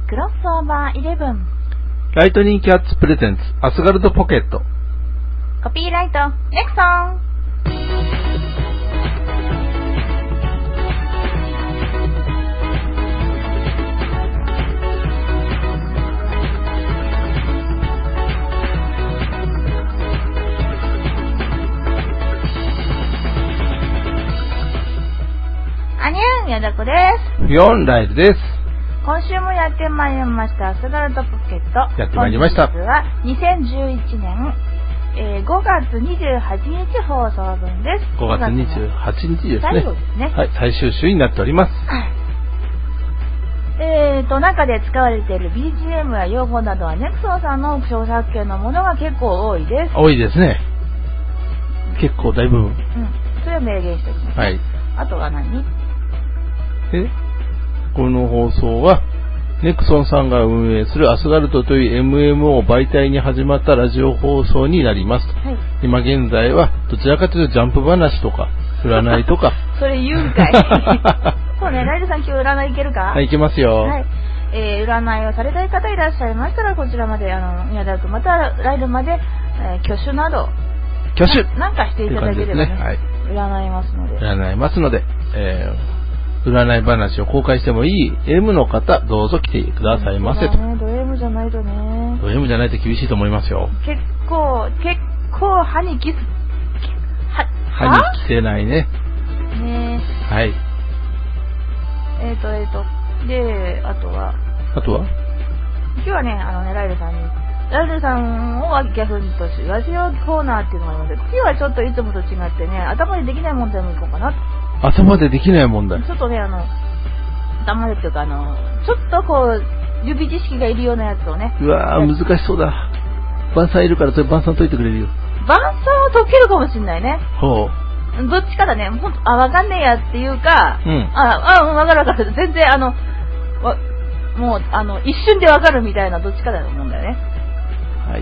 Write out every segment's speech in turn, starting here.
クロスオーバー11 ライトニンキャッツプレゼンツアスガルドポケットコピーライトネクソン。アニューン、やだこです。 4ライルです。 今週もやってまいりましたアスガルドポケット。 やってまいりました。 本日は2011年、5月28日放送分です。 5月28日ですね。 最後ですね。 はい、最終週になっております。 中で使われている BGM や用語などはネクソンさんの著作権のものが結構多いです。 多いですね。結構大部分。 それを明言しておきます。 はい。 あとは何？ この放送はネクソンさんが運営するアスガルトという MMO 媒体に始まったラジオ放送になります。はい、今現在はどちらかというとジャンプ話とか占いとかそれ言うんかいそうね、ライルさん今日占いいけるか？ はい、いけますよ。 はい、占いをされたい方いらっしゃいましたらこちらまで宮田君またライルまで、挙手などなんかしていただければね、はい、占いますので、占い話を公開してもいい M の方どうぞ来てくださいませと。 ド M じゃないとね。 ド M じゃないと厳しいと思いますよ。 結構歯にキス歯に来てないね。 ね。 はい。 であとは今日はねライルさんを逆にとしラジオコーナーっていうのがありますけど、今日はちょっといつもと違ってね頭でできない問題もいこうかなと。 頭でできない問題。 ちょっとね頭でっていうかちょっとこう指知識がいるようなやつをね。 うわー難しそうだ。晩さんいるから晩さん解いてくれるよ。 晩さんは解けるかもしんないね。 ほう。 どっちかだね。ほんとわかんねえやっていうか。わかる。全然もう一瞬でわかるみたいなどっちかだと思うんだよね。 はい。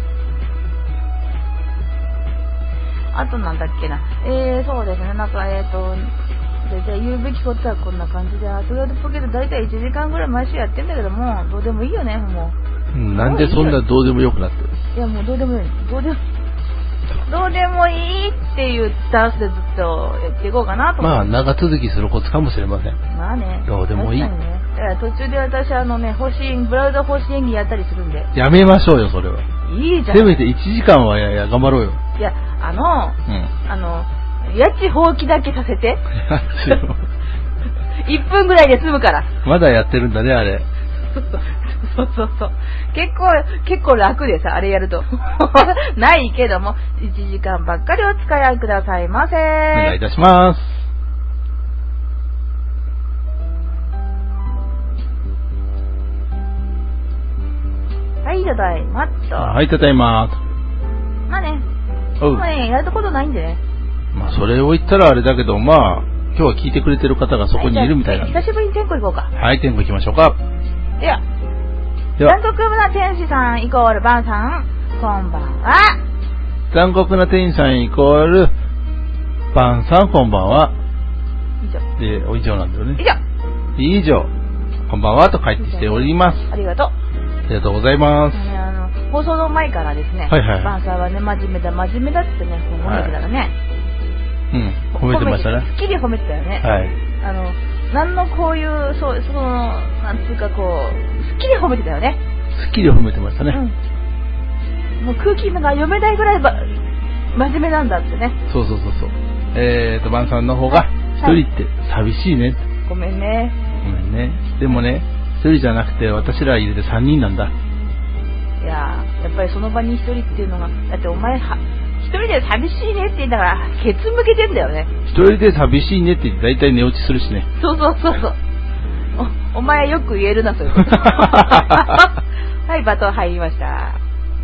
あとなんだっけな。そうですね。大体言うべきことはこんな感じで、アスガルドポケット大体1時間ぐらい毎週やってんだけども、どうでもいいよね、もう。 なんでそんなどうでもよくなってる？ いや、もうどうでもいい。どうでもいいっていうスタンスでずっとやっていこうかなと思って。 まあ、長続きするコツかもしれません。 まあね。 どうでもいい。 だから途中で私ブラウザ方針演技やったりするんで。 やめましょうよ、それは。 いいじゃん。 せめて1時間は頑張ろうよ。 いや、家賃放棄だけさせて。1分ぐらいで済むから。 まだやってるんだね、あれ。 そう。結構楽でさ、あれやると。ないけども、1時間ばっかりお使いくださいませ。お願いいたします。 はい、ただいまっと。 はい、ただいまと。 まあね。もうね、やることないんでね。 まあ、それを言ったらあれだけど、まあ、今日は聞いてくれてる方がそこにいるみたいな。 久しぶりに天候行こうか。 はい、天候行きましょうか。 では。残酷な天使さんイコールバンさん、こんばんは。 残酷な天使さんイコールバンさん、こんばんは。以上なんだよね。以上。こんばんはと書いてしております。 ありがとう。 ありがとうございます。 放送の前からですね、バンさんはね、真面目だってね、褒めてたらね。 褒めてましたね。 すっきり褒めてたよね。 はい。 なんのこういう、なんつうかこう、すっきり褒めてたよね。 すっきり褒めてましたね。 もう空気が読めないぐらい真面目なんだってね。 そう。バンさんの方が、一人って寂しいね。 ごめんね。 でもね、一人じゃなくて私ら入れて3人なんだ。 いやっぱりその場に一人っていうのが、だってお前一人で寂しいねって言いながらケツ向けてんだよね。 一人で寂しいねって言って大体寝落ちするしね。 そう。お前よく言えるな、そういうこと。はい、バトン入りました。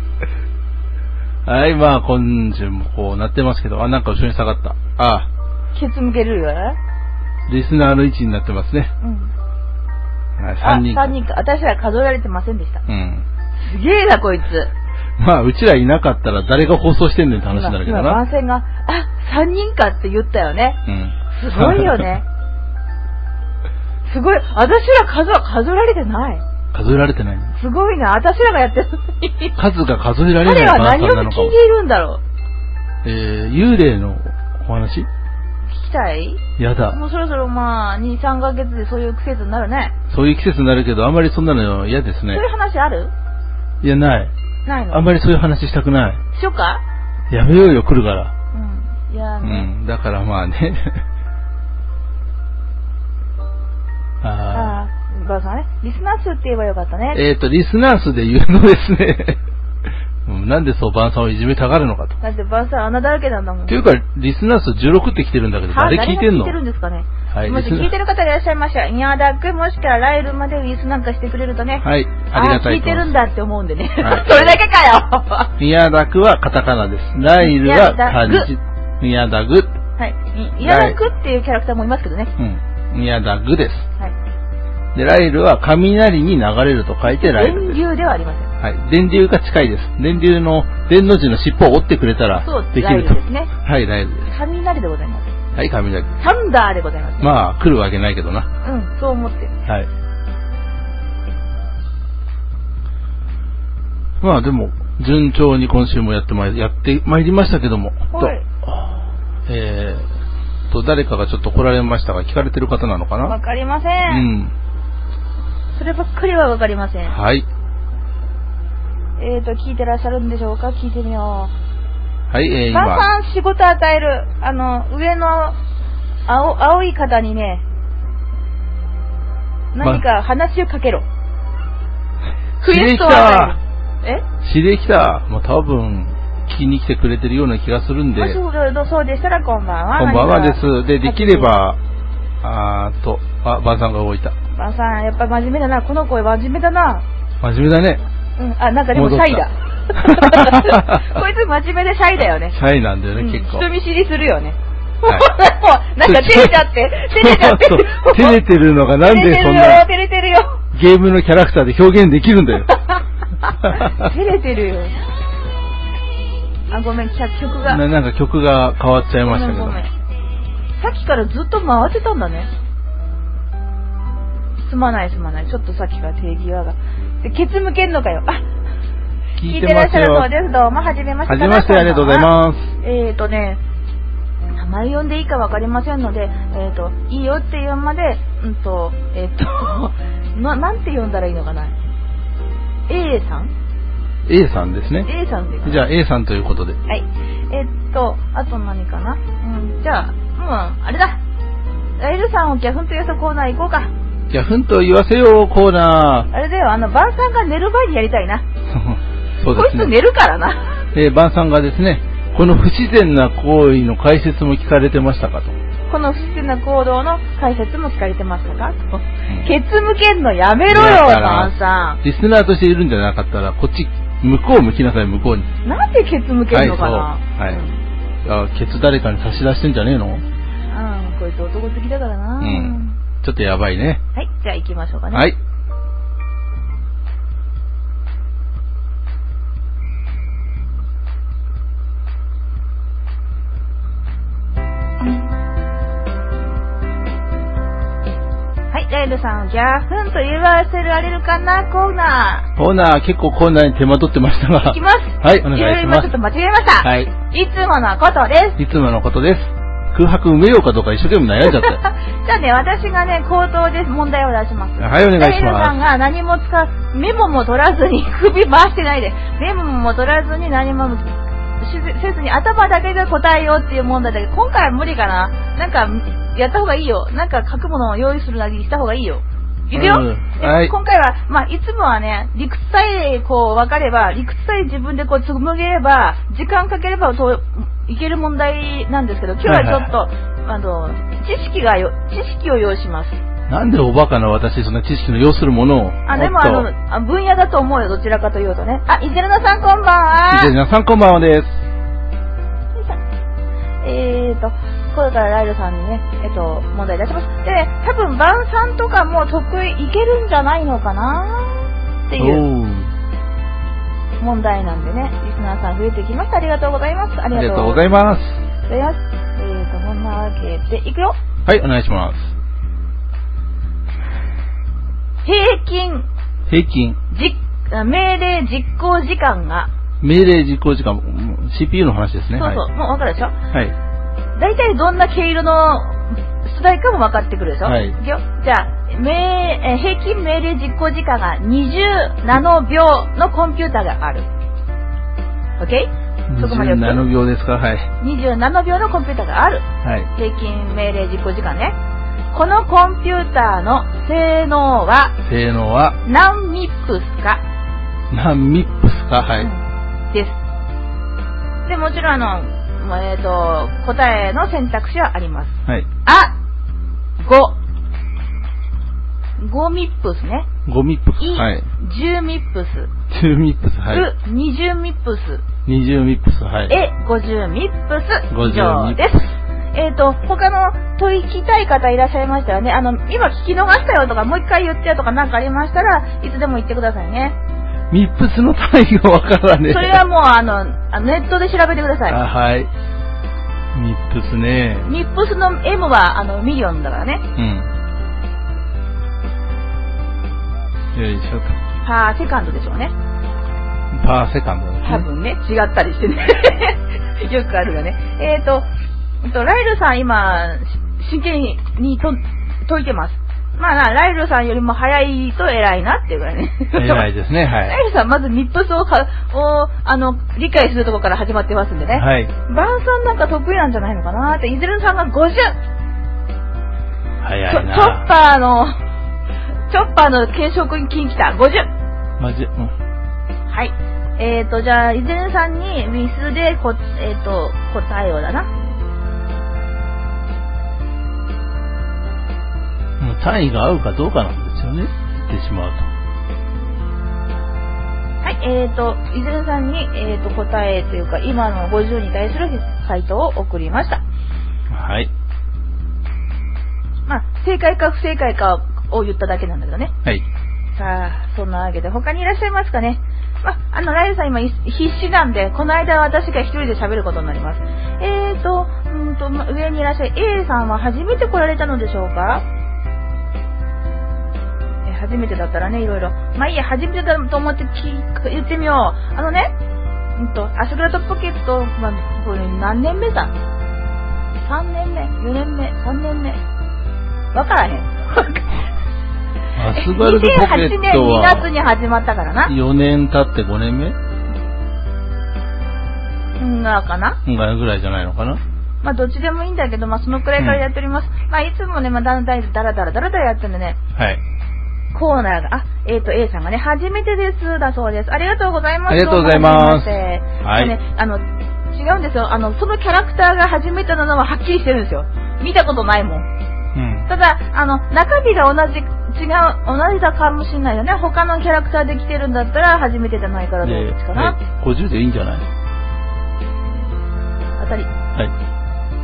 はい、まあ今週もこうなってますけど、なんか後ろに下がった。 ケツ向けるよ。 リスナーの位置になってますね。3人か。私ら数えられてませんでした。すげえな、こいつ。 まあ、うちらいなかったら誰が放送してんねんって話になるけどな。 番宣が、3人かって言ったよね。すごいよね。すごい。私ら数えられてない。 数えられてない。 すごいな、私らがやってる。 数が数えられないばあさんなのかも。彼は何を聞いているんだろう。幽霊のお話？ 聞きたい？ やだ。 もうそろそろ2、3ヶ月でそういう季節になるね。 そういう季節になるけど、あんまりそんなの嫌ですね。 そういう話ある？ いや、ない。 ないの？ あんまりそういう話したくない。 しようか？ やめようよ、来るから。 いやね。 だからまあね。 ばあさんね。リスナー数って言えばよかったね。 リスナー数で言うのですね。なんでそうばあさんをいじめたがるのかと。 だってばあさん穴だらけなんだもん。 っていうか、リスナー数16って来てるんだけど、誰聞いてんの？ 誰が聞いてるんですかね。 はい。 もし聞いてる方いらっしゃいましたら、宮田くんもしくはライルまでリスなんかしてくれるとね。 はい。ありがたい。 聞いてるんだって思うんでね。はい、それだけかよ。 宮田くはカタカナです。ライルは漢字。宮田ぐ。 はい。宮田くっていうキャラクターもいますけどね。 宮田ぐです。 はい。 で、ライルは雷に流れると書いてライルです。 電流ではありません。 はい。電流が近いです。電流の、電の字の尻尾を折ってくれたらできると。 ライルですね。 はい、ライルです。 雷でございます。 はい、雷。 サンダーでございます、ね。 まあ、来るわけないけどな。 そう思って。 はい。まあでも、順調に今週もやってまいりましたけども。 はい。 誰かがちょっと来られましたが、聞かれてる方なのかな？ わかりません。そればっかりはわかりません。 はい。 聞いてらっしゃるんでしょうか？聞いてみよう。 はい、 今。ばあさん仕事与える、上の青い方にね、何か話をかけろ。 クエストを与える。指令来た。もう多分、聞きに来てくれてるような気がするんで。 そうでしたらこんばんは。 こんばんはです。できれば、ばあさんが動いた。 ばあさん、やっぱ真面目だな。この声真面目だな。 真面目だね。 なんかでもシャイだ。こいつ真面目でシャイだよね。 シャイなんだよね、結構。 人見知りするよね。なんか照れちゃって。 照れてるのがなんでそんな。 照れてるよ。 ゲームのキャラクターで表現できるんだよ。 照れてるよ。ごめん、曲が。 なんか曲が変わっちゃいましたけど。 ごめん。さっきからずっと回ってたんだね。すまない。ちょっとさっきから定義が。で、ケツ向けんのかよ。聞いてらっしゃるそうです。どうも、はじめまして。 はじめまして、ありがとうございます。 名前呼んでいいかわかりませんので、いいよって言うまで、なんて呼んだらいいのかな。A さん？ A さんですね。 A さんで。 じゃあ A さんということで。 はい。あと何かな。じゃあ、あれだ。ライルさんをギャフンと言わせコーナー行こうか。 ギャフンと言わせようコーナー。 あれだよ、ばあさんが寝る前にやりたいな。 そうですね。 こいつ寝るからな。 ばあさんがですね、この不自然な行為の解説も聞かれてましたかと。 この不自然な行動の解説も聞かれてましたかと。ケツ向けんのやめろよ、ばあさん。 リスナーとしているんじゃなかったら、こっち、向こう向きなさい、向こうに。 なんでケツ向けんのかな。 はい。ケツ誰かに差し出してんじゃねえの？ こいつ男好きだからな。 ちょっとやばいね。 はい、じゃあ行きましょうかね。 はい。 ライルさん、ギャフンと言わせられるかなコーナー。結構コーナーに手間取ってましたが。 いきます。 はい、お願いします。 ちょっと間違えました。 はい。 いつものことです。 いつものことです。空白埋めようかどうか一生懸命悩んじゃって。 じゃあね、私がね、口頭で問題を出します。 はい、お願いします。 ライルさんが何もメモも取らずに、首回してないで、メモも取らずに何もせずに頭だけで答えようっていう問題だけど、今回は無理かな。なんか、やった方がいいよ。なんか書くものを用意するなりした方がいいよ。いくよ、はい、今回は、いつもはね、理屈さえ分かれば、理屈さえ自分で紡げれば、時間かければいける問題なんですけど、今日はちょっと、知識を要します。 なんでおバカな私、そんな知識の要するものを。 でも分野だと思うよ、どちらかというとね。イゼルナさんこんばんは。 イゼルナさんこんばんはです。 これからライルさんにね、問題出します。でね、多分、バンさんとかもいけるんじゃないのかなっていう問題なんでね、リスナーさん増えてきました。ありがとうございます。 ありがとうございます。 こんなわけで、いくよ。 はい、お願いします。 平均平均。 命令実行時間が。 命令実行時間、CPU の話ですね。 そうそう、はい、もう分かるでしょ。はい。 大体どんな毛色の出題かも分かってくるでしょ。はい。じゃあ、平均命令実行時間が20ナノ秒のコンピューターがある。OK？ そこまで 20ナノ秒ですか。はい。 20ナノ秒のコンピューターがある。はい。平均命令実行時間ね。このコンピューターの性能は何ミップスか。 何ミップスか。はい。 です。で、もちろん答えの選択肢はあります。 はい。 5ミップスね。 5ミップス。はい。 10ミップス。 10ミップス。はい。 20ミップス。 20ミップス。はい。 50ミップス。以上です。他の解きたい方いらっしゃいましたよね。今聞き逃したよとか、もう一回言ってよとかなんかありましたらいつでも言ってくださいね。 ミップスの単位がわからねえ。 それはもうネットで調べてください。 はい。ミップスね。 ミップスの M はミリオンだからね。 うん。よいしょと。 パーセカンドでしょうね。 パーセカンドですね。 多分ね、違ったりしてね。よくあるがね。ライルさん今、真剣に解いてます。まあライルさんよりも早いと偉いなっていうぐらいね。 偉いですね、はい。 ライルさんまずミップスを理解するところから始まってますんでね。 はい。 バンさんなんか得意なんじゃないのかなって、イゼルさんが50。 早いな。 チョッパーの検証金来た。50。 マジ、うん。 はい。じゃあ、イゼルさんにウィスで答えをだな。 単位が合うかどうかなんですよね。言ってしまうと。 はい、イゼルさんに、答えというか、今の50に対する回答を送りました。 はい。 まあ、正解か不正解かを言っただけなんだけどね。 はい。 さあ、そんなわけで、他にいらっしゃいますかね。まあ、ライルさん今必死なんで、この間私が一人で喋ることになります。上にいらっしゃる A さんは初めて来られたのでしょうか？初めてだったらね、いろいろ。まあいいや、初めてだと思って言ってみよう。アスグラッドポケットは、これ何年目だ？ 3 年目 ?4 年目 ?3 年目わからへん。 アスガルドポケットは 2008年2月に始まったからな。 4年経って5年目かなぐらいじゃないのかな。 まあどっちでもいいんだけど、まあそのくらいからやっております。まあいつもね、まあだらだらやってるんでね。 はい。 コーナーが、A さんがね、初めてです、だそうです。ありがとうございます。 ありがとうございます。 はい。ね、違うんですよ。そのキャラクターが初めてなのははっきりしてるんですよ。見たことないもん。 うん。 ただ、中身が同じだかもしれないよね。他のキャラクターで来てるんだったら初めてじゃないからどうですかな。 50でいいんじゃない？ 当たり。 はい。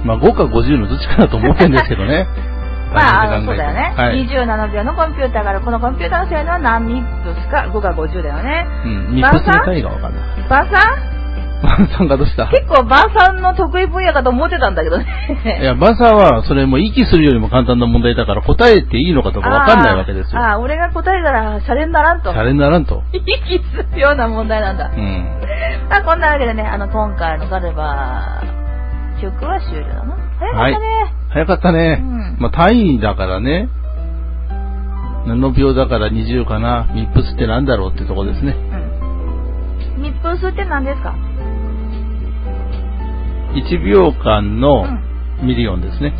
まあ5か50のどっちかだと思ってるんですけどね。 まあ、そうだよね。 はい、 27秒のコンピューターがある。このコンピューターの性能は何ミップスか、5か50だよね。 うん、ミップスの単位がわかんない。 バンさんがどうした？ 結構バンさんの得意分野かと思ってたんだけどね。 いや、バンさんは、それも息するよりも簡単な問題だから答えていいのかとかわかんないわけですよ。 俺が答えたら、シャレにならんと。 シャレにならんと。 息するような問題なんだ。 うん。 こんなわけでね、今回のガルバ曲は終了だな。早かったね。 はい、早かったね。 うん、 まあ、単位だからね。ナノ秒だから20かな。ミップスってなんだろうってとこですね。 うん。ミップスって何ですか ？1秒間のミリオンですね。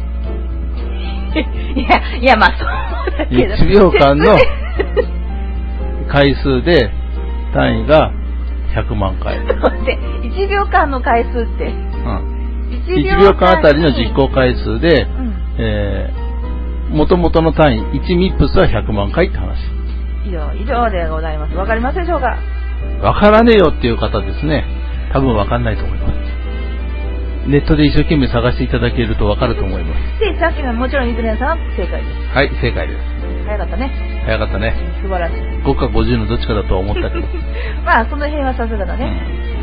いや、まあそうだけど。 1秒間の回数で単位が100万回。 1秒間の回数って。 うん。1秒間あたりの実行回数で、元々の単位、1ミップスは100万回って話。 以上でございます。わかりますでしょうか？ わからねえよっていう方ですね。多分わかんないと思います。ネットで一生懸命探していただけるとわかると思います。 で、さっきのもちろんイズレンさんは正解です。 はい、正解です。 早かったね。 早かったね。 素晴らしい。 5か50のどっちかだとは思ったけど。 まあ、その辺はさすがだね。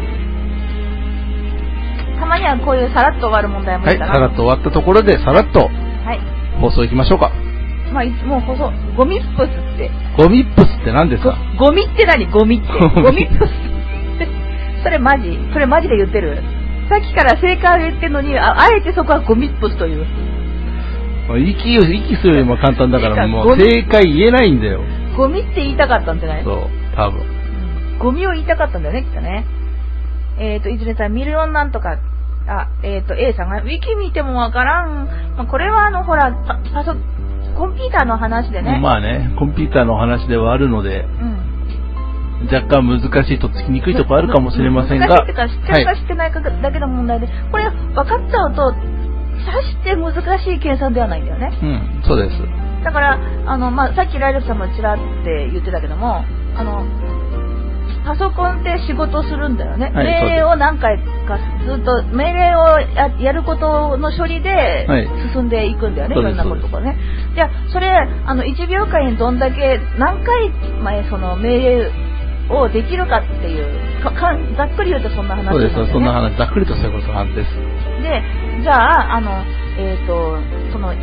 たまにはこういうさらっと終わる問題もいいかな。 はい、さらっと終わったところでさらっと放送行きましょうか。 まあ、もうゴミップスって。 ゴミップスって何ですか？ ゴミって何？ゴミって。ゴミップス。それマジで言ってる？さっきから正解を言ってるのに、あえてそこはゴミップスという。 息するよりも簡単だからもう正解言えないんだよ。 ゴミって言いたかったんじゃない？ そう、多分。 ゴミを言いたかったんだよね、きっとね。いずれさ、ミリオンなんとか、A さんが、ウィキ見てもわからん。まあ、これはほら、コンピューターの話でね。 まあね、コンピューターの話ではあるので、若干難しいとっつきにくいところあるかもしれませんが。 難しいってか、知ってるか知ってないかだけの問題で、これ分かっちゃうと、さして難しい計算ではないんだよね。 そうです。 だから、まあ、さっきライルさんもちらって言ってたけども、パソコンって仕事するんだよね。命令を何回かずっと命令をやることの処理で進んでいくんだよね、いろんなことがね。じゃあそれ1秒間にどんだけ何回前その命令をできるかっていうざっくり言うとそんな話なんですよね。そうです、 そんな話、ざっくりとそういうことなんです。 で、じゃあその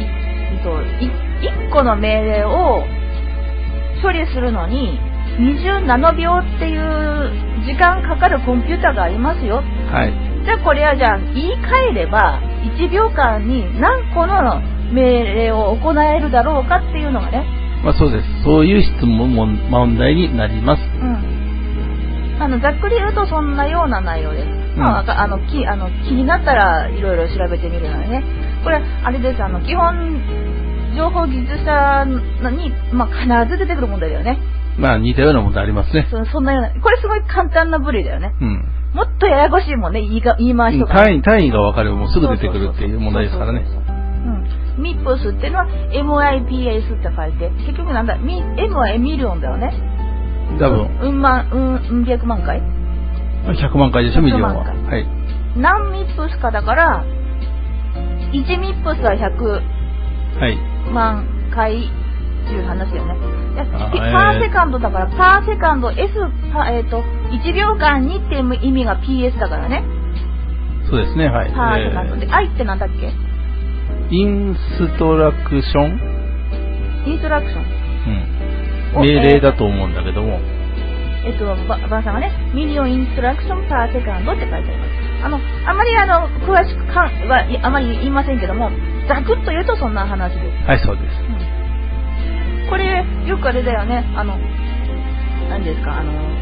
1個の命令を処理するのに20ナノ秒っていう時間かかるコンピューターがありますよ。 はい。 じゃあこれは言い換えれば1秒間に何個の命令を行えるだろうかっていうのがね。 まあそうです。そういう質問問題になります。 ざっくり言うとそんなような内容です。まあ気になったらいろいろ調べてみるのでね。これあれです。基本情報技術者にまあ必ず出てくる問題だよね。 まあ似たようなものありますね。 そんなような、これすごい簡単な部類だよね。もっとややこしいもんね、言い回しとか、ね。 単位が分かればもうすぐ出てくるっていう問題ですからね。 ミップスっていうのは MIPS って書いて、結局なんだ、M はエミリオンだよね。 多分。 百万回 ?100 万回でしょ、ミリオンは。はい。 何ミップスかだから、1ミップスは100万回っていう話だよね。パーセカンドだから、パーセカンド 1秒間にっていう意味が PS だからね。 そうですね、はい。 パーセカンドで、I ってなんだっけ？ インストラクション？ インストラクション。 命令だと思うんだけども。 バンさんがね、ミリオンインストラクションパーセカンドって書いてあります。あまり詳しくはあまり言いませんけども、ざくっと言うとそんな話です。 はい、そうです。 これよくあれだよね。何ですか、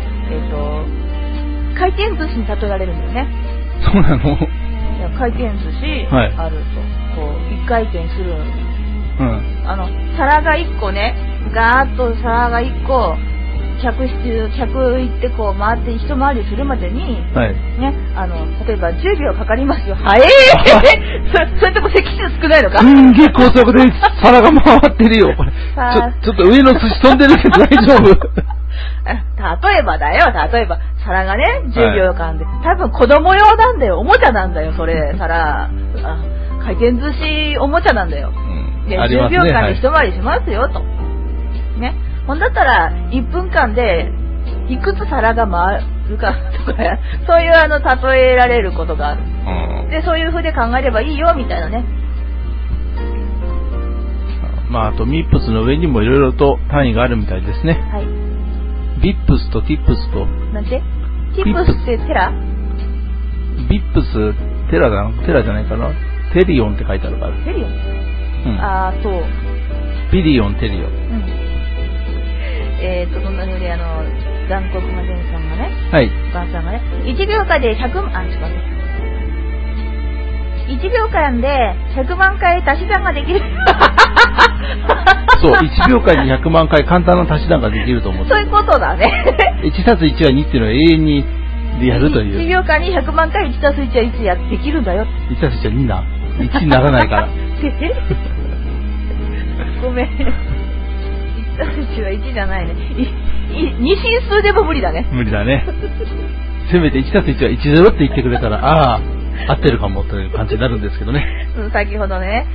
回転寿司に例えられるんだよね。 そうなの？ いや、回転寿司あると、こう一回転する。皿が1個ね、ガーッと皿が1個客行ってこう回って一回りするまでに、ね、例えば10秒かかりますよ。早いそれとも席数少ないのか？ 高速で皿が回ってるよ。これちょっと上の寿司飛んでるけど大丈夫？ 例えば皿がね10秒間で、多分子供用なんだよ。おもちゃなんだよ、それ。皿回転寿司おもちゃなんだよ。で、10秒間で一回りしますよと。ね。ほんだったら1分間でいくつ皿が回るかとか、そういう例えられることがある。で、そういう風で考えればいいよみたいなね。 まああとミップスの上にもいろいろと単位があるみたいですね。 はい。 ビップスとティップスと。 なんて？ティップスってテラ？ ビップステラじゃないかな。テリオンって書いてあるから。 テリオン？そう。 ビリオン、テリオン。 そんな風で残酷なデンさんがね、 はい。 バンさんがね、1秒間で100秒間で100万回足し算ができる。 そう、1秒間に100万回簡単な足し算ができると思う。 そういうことだね。 1たす1は2っていうのは永遠にやるという。 1秒間に100万回1たす1は1やできるんだよ。 1たす1は2だ。1にならないから。 ごめん。1たす1は1じゃないね。二進数でも無理だね。 無理だね。せめて1たす1は10って言ってくれたら、合ってるかもという感じになるんですけどね。 先ほどね、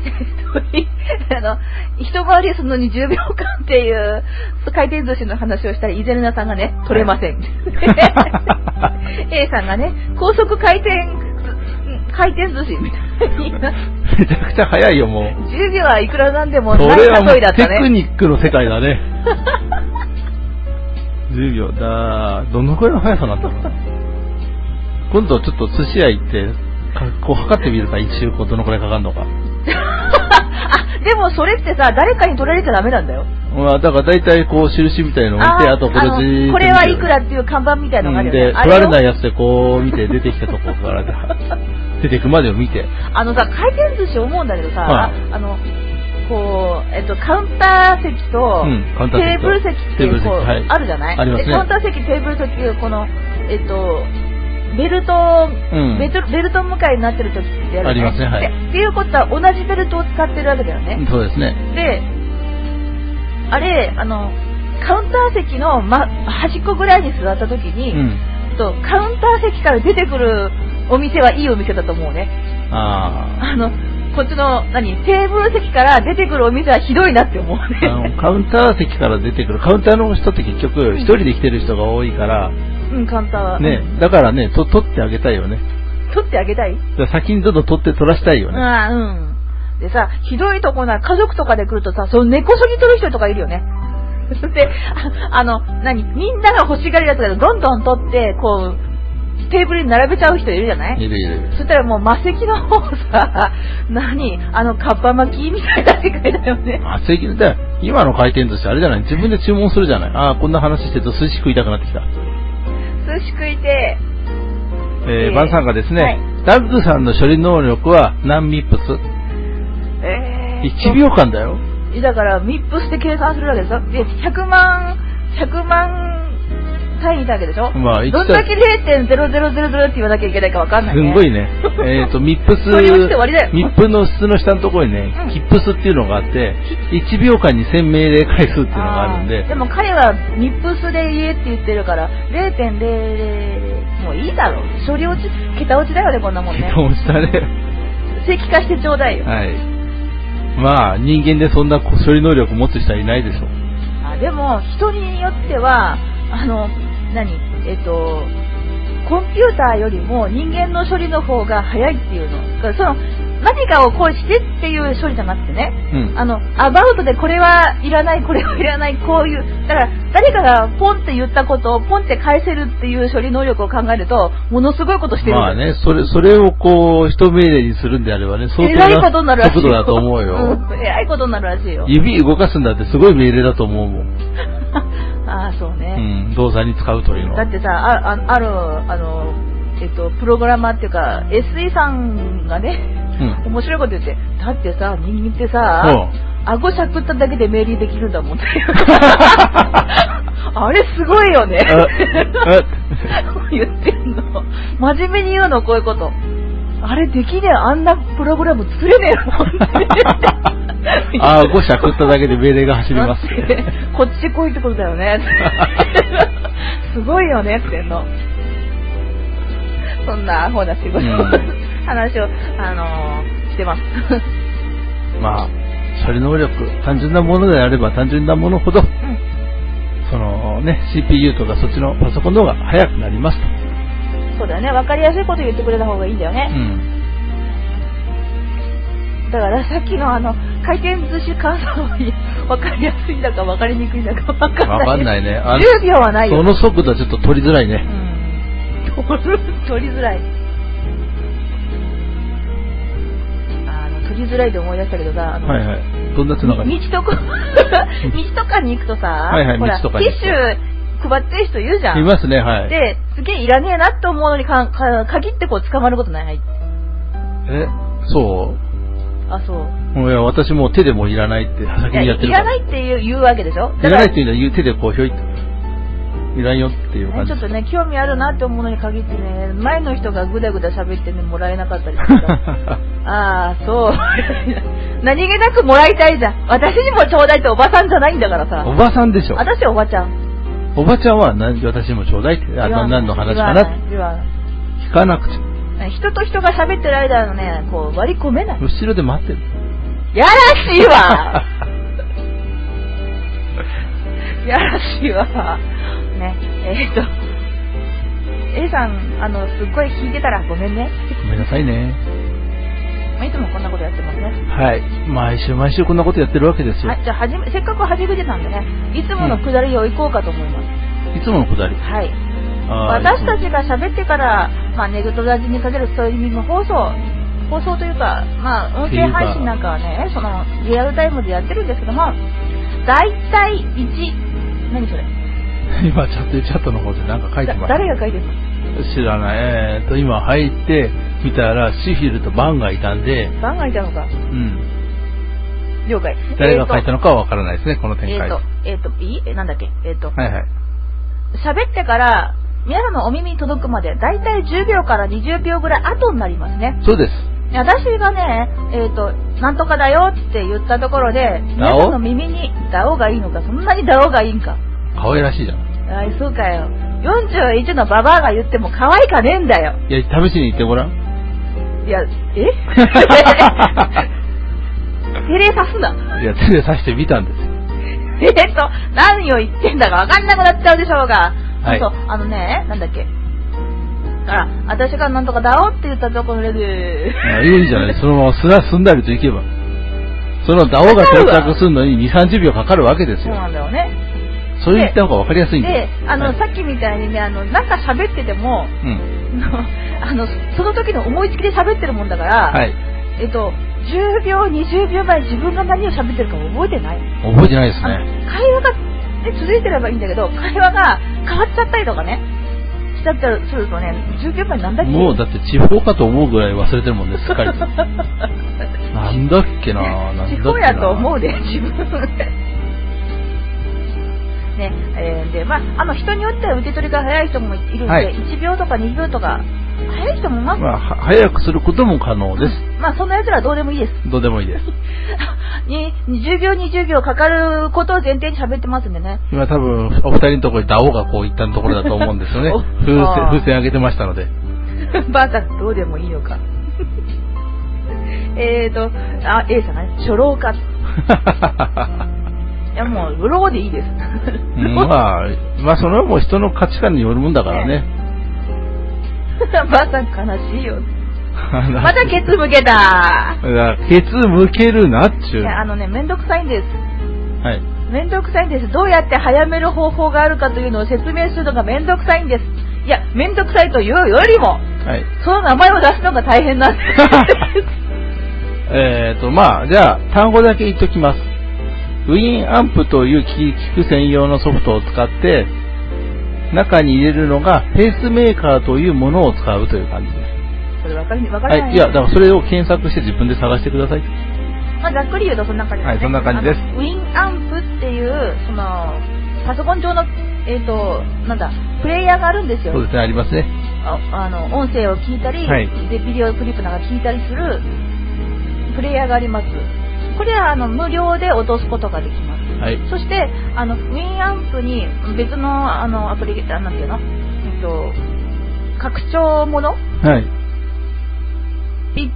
一回りするのに10秒間っていう回転寿司の話をしたらイゼルナさんがね、取れません。A さんがね、高速回転回転寿司みたいに。 めちゃくちゃ早いよ、もう。 10秒はいくらなんでもない例えだったね。 それはもうテクニックの世界だね。10秒だ。どのくらいの速さなんだろうな。今度ちょっと寿司屋行って、こう測ってみるか、一周こうどのくらいかかるのか。 あ、でもそれってさ、誰かに取られちゃダメなんだよ。 まあ、だから大体こう印みたいのを見て、あとこれこれはいくらっていう看板みたいなのがあるよね。 で、取られないやつでこう見て出てきたとこから出てくまでを見て。 回転寿司思うんだけどさ、こう、カウンター席と、テーブル席ってこう、あるじゃない？ ありますね。 カウンター席、テーブル席、この、ベルト向かいになってる時ってやる、ね、 ありますね、はい。 っていうことは同じベルトを使ってるわけだよね。 そうですね。 で、あれ、カウンター席の、端っこぐらいに座った時に、カウンター席から出てくるお店はいいお店だと思うね。こっちの、テーブル席から出てくるお店はひどいなって思うね。 カウンター席から出てくる、カウンターの人って結局、一人で来てる人が多いから、 カウンターは。 ね、だからね、取ってあげたいよね。 取ってあげたい？ 先にどんどん取らしたいよね。 でさ、ひどいとこな、家族とかで来るとさ、その根こそぎ取る人とかいるよね。で、みんなが欲しがりだったけど、どんどん取って、こう、テーブルに並べちゃう人いるじゃない？ いる。 そしたらもう魔石の方さ、カッパ巻きみたいな世界だよね。 魔石だよ。今の回転寿司あれじゃない？自分で注文するじゃない？こんな話してると寿司食いたくなってきた。 寿司食いて、 バンさんがですね、はい、ダブルさんの処理能力は何ミップス？1秒間だよ。 だからミップスで計算するわけですよ。で、100万単位いたわけでしょ。どんだけ 0.0000 って言わなきゃいけないか分かんないね。 すごいね。ミップス、ミップの質の下のところにね、ヒップスっていうのがあって、1秒間に1000命令回数っていうのがあるんで。 でも彼はミップスで言えって言ってるから、0.00、もういいだろう。処理落ち、桁落ちだよね、こんなもんね。 桁落ちだね。 正規化してちょうだいよ。 はい。まあ、人間でそんな処理能力を持つ人はいないでしょ。 でも、人によっては、コンピューターよりも人間の処理の方が早いっていうの。その、何かをこうしてっていう処理じゃなくてね、アバウトでこれはいらない、これはいらない、こういう、だから誰かがポンって言ったことをポンって返せるっていう処理能力を考えると、ものすごいことしてる。 まあね、それをこう、一命令にするんであればね、相当な速度だと思うよ。 えらいことになるらしいよ。 指動かすんだってすごい命令だと思うもん。 そうね。 動作に使うというのだってさ、プログラマーっていうか、SE さんがね、面白いこと言って、だってさ、人間ってさ、顎しゃくっただけで命令できるんだもんって。あれすごいよね。言ってんの。真面目に言うの、こういうこと。あれできねえ、あんなプログラム作れねえもんって。 顎しゃくっただけで命令が走ります。 こっち来いってことだよね。すごいよねってんの。そんなアホな仕事、話を、してます。 まあ、処理能力、単純なものであれば単純なものほど、そのね、CPU とかそっちのパソコンの方が早くなりますと。 そうだよね、分かりやすいこと言ってくれた方がいいんだよね。だからさっきの回転寿司感想に分かりやすいんだか分かりにくいんだか分かんない。 分かんないね。 10秒はないよ。 その速度はちょっと取りづらいね。 取りづらい。取りづらいで思い出したけどさ、 どんなつながり？ 道とかに行くとさ、ほら、ティッシュ配ってる人いるじゃん。 いますね、はい。 で、すげえいらねえなって思うのに限ってこう捕まることない？ そう？そう。いや、私もう手でもいらないって先にやってるから。 いらないって言うわけでしょ？ いらないっていうのは手でこうひょいっと。いらんよっていう感じ。 ちょっとね、興味あるなって思うのに限ってね、前の人がぐだぐだ喋ってね、もらえなかったりとか。そう。何気なくもらいたいじゃん。私にもちょうだいっておばさんじゃないんだからさ。 おばさんでしょ。 私はおばちゃん。 おばちゃんは私にもちょうだいって、何の話かなって。聞かなくちゃ。 人と人が喋ってる間のね、こう割り込めない。 後ろで待ってる。 やらしいわやらしいわ。ね、 A さん、すっごい聞いてたらごめんね。 ごめんなさいね。 いつもこんなことやってますね。 はい。毎週こんなことやってるわけですよ。 はい。じゃあせっかく始めてたんでね、いつものくだりを行こうかと思います。 いつものくだり。 はい。私たちが喋ってから、ネグトラジにかけるストリーミング放送というか、音声配信なんかはね、リアルタイムでやってるんですけども、だいたい何それ今チャットの方で何か書いてます。 誰が書いてるの？ 知らない。今入って見たらシフィルとバンがいたんで。 バンがいたのか。 うん。 了解。 誰が書いたのかはわからないですね、この展開。 なんだっけはいはい。 喋ってから、皆さんのお耳に届くまで、だいたい10秒から20秒ぐらい後になりますね。 そうです。 私がね、なんとかだよって言ったところで、皆さんの耳にダオがいいのか、そんなにダオがいいんか。 可愛らしいじゃん。 そうかよ。41のババアが言っても可愛かねえんだよ。 いや、試しに言ってごらん。 いや、テレさすな。 いや、テレさしてみたんですよ。 何を言ってんだか分かんなくなっちゃうでしょうが。 はい、 なんだっけ。私がなんとかだおって言ったところで。 いいじゃない。そのまますんだりといけば。そのダオが到着するのに2、30秒かかるわけですよ。 そうなんだよね。 そう言った方が分かりやすいんで。 さっきみたいにね、なんか喋ってても、その時の思いつきで喋ってるもんだから、 はい、 10秒、20秒前自分が何を喋ってるか覚えてない？ 覚えてないですね。 会話が、続いてればいいんだけど、会話が変わっちゃったりとかね、しちゃったりするとね、10秒前なんだっけ？ もうだって地方かと思うぐらい忘れてるもんね、すっかりと。なんだっけな。 地方やと思うで、自分で。ね、で、人によっては受け取りが早い人もいるんで、はい、1秒とか2秒とか、早い人もいます。 早くすることも可能です。 そのやつらはどうでもいいです。 どうでもいいです。 20秒、20秒かかることを前提に喋ってますんでね。 今多分、お二人のところにダオがこういったところだと思うんですよね。風船上げてましたので。 ばあさん、どうでもいいのか。A さんがね、初老か。いやもう、ブローでいいです。 それはもう人の価値観によるもんだからね。 ばあさん悲しいよ。またケツ向けた。 ケツ向けるなっちゅう。 いや、めんどくさいんです。 はい。 めんどくさいんです。どうやって早める方法があるかというのを説明するのがめんどくさいんです。いや、めんどくさいというよりも、はい、その名前を出すのが大変なんです。 じゃあ、単語だけ言っときます。ウィンアンプという聞く専用のソフトを使って、中に入れるのがペースメーカーというものを使うという感じです。 それわかりない。 いや、だからそれを検索して自分で探してください。 ざっくり言うとそんな感じですね。 はい、そんな感じです。 ウィンアンプっていう、パソコン上の、プレイヤーがあるんですよ。 そうですね、ありますね。 音声を聞いたり、はい、で、ビデオクリップなんか聞いたりするプレイヤーがあります。これは無料で落とすことができます。はい、そしてウィンアンプに別のアプリなんていうの、拡張もの、はい、ペ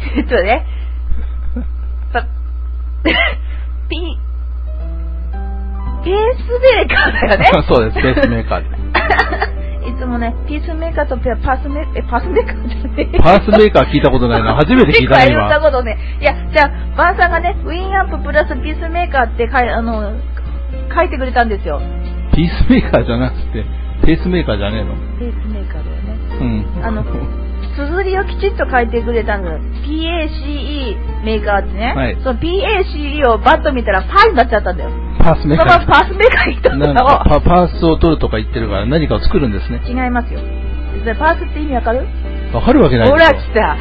ースメーカーだよね。 そうです、ペースメーカーです。 いつもね、ピースメーカーとパースメーカーじゃねえ。 パースメーカー聞いたことないな。初めて聞いたね、今。 言ったことね。いや、じゃあ、バンさんがね、ウィンアンププラスピースメーカーって書いてくれたんですよ。 ピースメーカーじゃなくて、ペースメーカーじゃねえの？ ペースメーカーだよね。 うん。 綴りをきちっと書いてくれたんだ。PACE メーカーってね。はい。その PACE をバッと見たらパーになっちゃったんだよ。 パースメーカー。 パースメーカーに行ったんだよ。 パースを取るとか言ってるから何かを作るんですね。 違いますよ。パースって意味わかる？ わかるわけないですよ。 ほら、来た。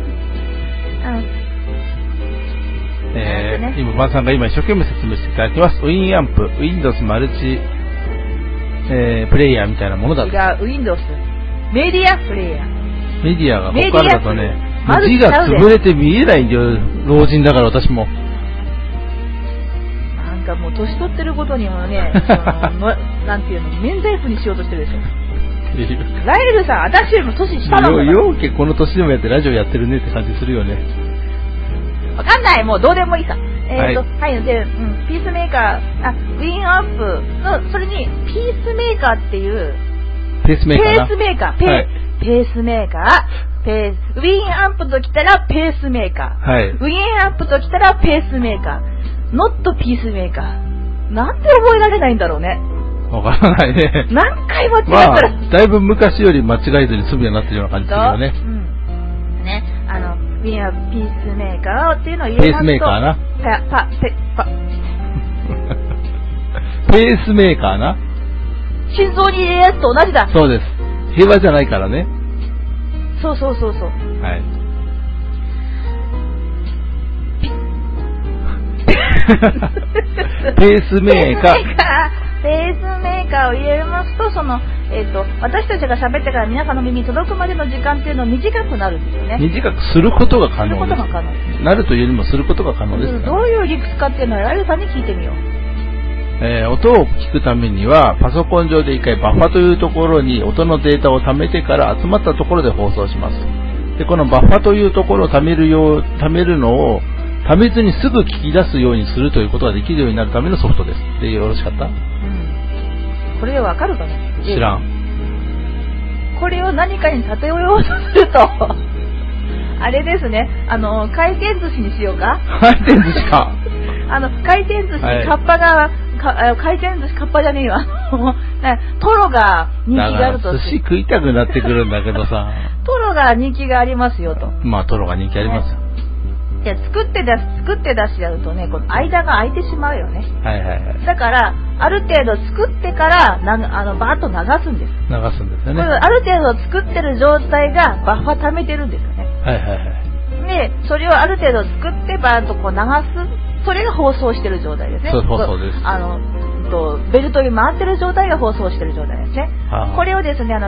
今、バンさんが今一生懸命説明していただきます。ウィンアンプ、Windows マルチ、プレイヤーみたいなものだと。 違う、Windows。メディアプレイヤー。 メディアがここからだとね、字が潰れて見えないんだよ、老人だから私も。 なんかもう年取ってることにもね、なんていうの、免罪符にしようとしてるでしょ。ライルさん、私よりも年下なのかな。 ようけこの年でもやってラジオやってるねって感じするよね。 わかんない、もうどうでもいいさ。はい、で、ピースメーカー、ウィンアップの、それに、ピースメーカーっていう、 ペースメーカーな。 ペースメーカー。ペースメーカー。ウィンアンプときたらペースメーカー。 はい。 ウィンアンプときたらペースメーカー。ノットピースメーカー。なんで覚えられないんだろうね。 わからないね。 何回間違ったら、 だいぶ昔より間違えずに済むようになってるような感じするよね。 ね、ウィンアンプピースメーカーっていうのを入れますと。ペースメーカーな。 ペースメーカーな。 心臓に入れるやつと同じだ。 そうです。平和じゃないからね。 そう。はい。 ペースメーカー。 ペースメーカーを入れますと、私たちが喋ってから皆さんの耳に届くまでの時間っていうのを短くなるんですよね。 短くすることが可能です。なるというよりもすることが可能です。 どういう理屈かっていうのはライルさんに聞いてみよう。 音を聞くためにはパソコン上で一回バッファというところに音のデータを貯めてから集まったところで放送します。で、このバッファというところを貯めるのを貯めずにすぐ聞き出すようにするということができるようになるためのソフトです。で、よろしかった？これでわかるかな？ 知らん。 これを何かに例えようとするとあれですね、回転寿司にしようか？ 回転寿司か。 回転寿司にカッパが、回転寿司カッパじゃねえわ。トロが人気があると。 寿司食いたくなってくるんだけどさ。 トロが人気がありますよと。 まあトロが人気ありますよ。 いや、作って出しやるとね、この間が空いてしまうよね。だから、ある程度作ってから、バーッと流すんです。 流すんですよね。 ある程度作ってる状態がバッファ貯めてるんですよね。で、それをある程度作ってバーッとこう流す、それが放送してる状態ですね。 そう、放送です。 ベルトに回ってる状態が放送してる状態ですね。これをですね、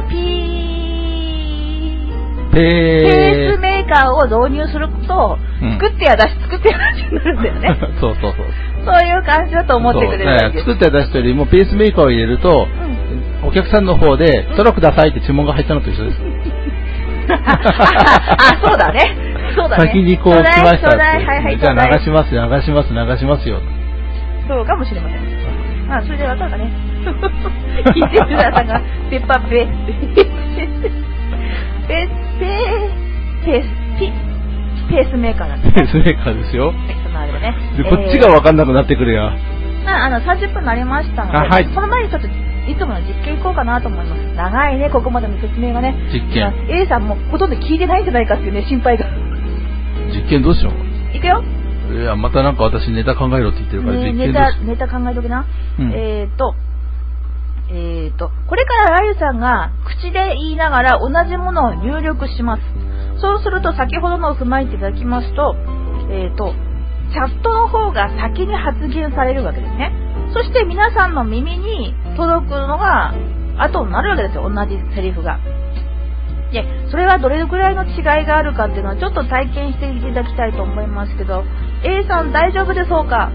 ペースメーカーを導入すると、作ってや出しになるんだよね。 そう。 そういう感じだと思ってくれるんです。 作ってや出しというよりもペースメーカーを入れると、お客さんの方で、トロくださいって注文が入ったのと一緒です。 そうだね。 先にこう来ましたって。じゃあ流しますよ。 そうかもしれません。まあ、それでわかるかね。聞いてる皆さんが、ペッパーペースメーカーなんです。 ペースメーカーですよ。で、こっちがわかんなくなってくるよ。 30分になりましたので、その前にちょっといつもの実験いこうかなと思います。長いね、ここまでの説明がね。 実験。 A さんもほとんど聞いてないんじゃないかっていうね、心配が。 実験どうしよう。 いくよ。 いや、またなんか私ネタ考えろって言ってるから実験どうしよう。 ネタ考えときな。これからラユさんが口で言いながら同じものを入力します。そうすると先ほどのを踏まえていただきますと、チャットの方が先に発言されるわけですね。そして皆さんの耳に届くのが後になるわけですよ、同じセリフが。で、それはどれくらいの違いがあるかっていうのはちょっと体験していただきたいと思いますけど、A さん大丈夫でしょうか？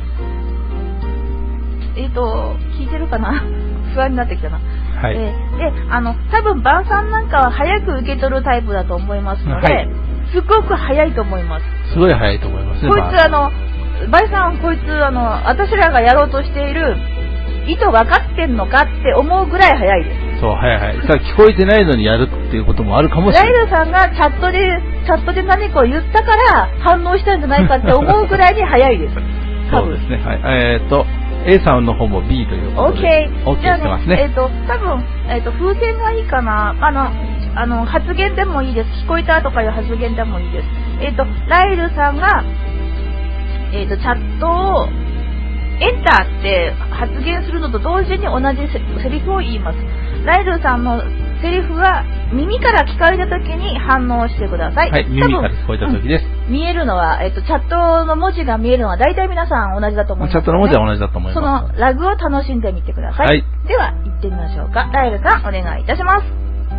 聞いてるかな？不安になってきたな。 はい。 多分晩さんなんかは早く受け取るタイプだと思いますので、すごく早いと思います。 すごい早いと思いますね。 こいつバイさん、こいつ私らがやろうとしている意図分かってんのかって思うぐらい早いです。 そう、早い。さあ聞こえてないのにやるっていうこともあるかもしれない。 ライルさんがチャットで何かを言ったから反応したんじゃないかって思うぐらいに早いです。 そうですね。はい。A さんの方も B ということで OK してますね。 多分、風船がいいかな。発言でもいいです。聞こえたとかいう発言でもいいです。ライルさんが、チャットをエンターって発言するのと同時に同じセリフを言います。ライルさんのセリフは耳から聞かれた時に反応してください。 はい、耳から聞こえた時です。 見えるのは、チャットの文字が見えるのは大体皆さん同じだと思います、ね。 チャットの文字は同じだと思います。 そのラグを楽しんでみてください。はい、では、行ってみましょうか。ライルさん、お願いいたします。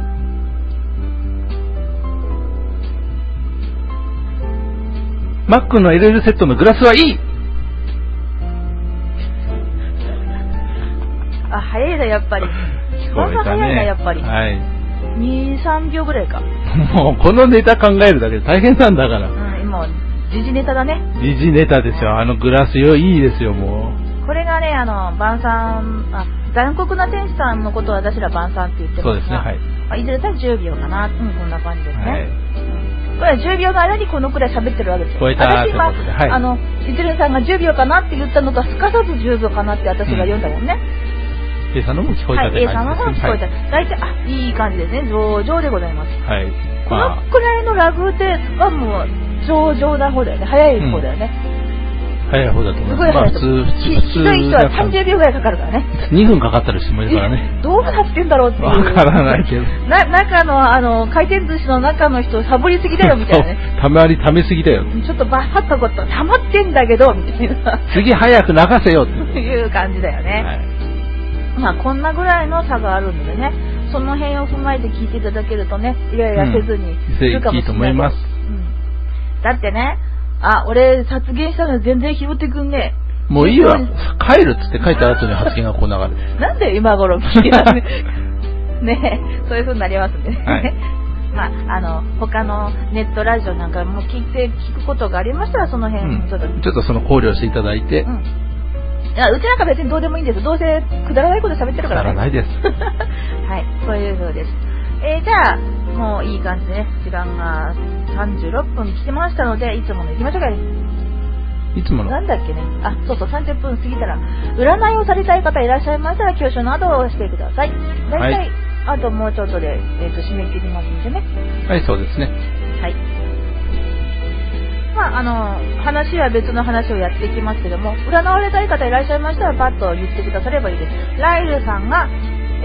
マックの LL セットのグラスはいい。 早いな、やっぱり。 聞こえたね。 早いな、やっぱり。 はい。 2、3秒ぐらいか。 もう、このネタ考えるだけで大変なんだから。 今、時事ネタだね。 時事ネタですよ。グラスよ、いいですよ、もう。これがね、晩さん、 残酷な天使さんのことを私ら晩さんって言ってますが、そうですね、はい。まあ、いずれたら10秒かな、こんな感じですね。はい、これは10秒の間にこのくらい喋ってるわけですよ。私今、はい、いずれさんが10秒かなって言ったのとすかさず10秒かなって私が読んだもんね。 A さんのも聞こえたって感じですね。 はい、A さんのも聞こえた。大体、いい感じですね。上々でございます。 はい。 このくらいのラグではもう上々な方だよね。早い方だよね。 早い方だと思います。まあ普通ひどい人は30秒ぐらいかかるからね。 2分かかったりしてもいるからね。 どうなってんだろうっていう。 わからないけど。 中の回転寿司の中の人サボりすぎだよみたいなね。 ためすぎだよ。 ちょっとバッハったこと溜まってんだけどみたいな。 次早く流せよっていう感じだよね。はい、まあこんなぐらいの差があるのでね。その辺を踏まえて聞いていただけるとね、イライラせずにいるかもしれない。いいと思います。 だってね、俺発言したの全然拾ってくんねえ。 もういいわ。帰るっつって書いた後に発言がこう流れる。 なんで今頃聞いたね。ねえ、そういう風になりますんでね。はい、まあ、他のネットラジオなんかも聞くことがありましたら、その辺ちょっとその考慮していただいて。 いや、うちなんか別にどうでもいいんです。どうせくだらないこと喋ってるからね。 くだらないです。 はい、そういう風です。じゃあ、もういい感じでね、時間が36分来てましたので、いつもの行きましょうかね。 いつものなんだっけね。そうそう、30分過ぎたら、占いをされたい方いらっしゃいましたら、挙手などをしてください。大体、はい、あともうちょっとで、締め切りますんでね。 はい、そうですね。 はい。まあ、話は別の話をやっていきますけども、占われたい方いらっしゃいましたら、パッと言ってくださればいいです。ライルさんが、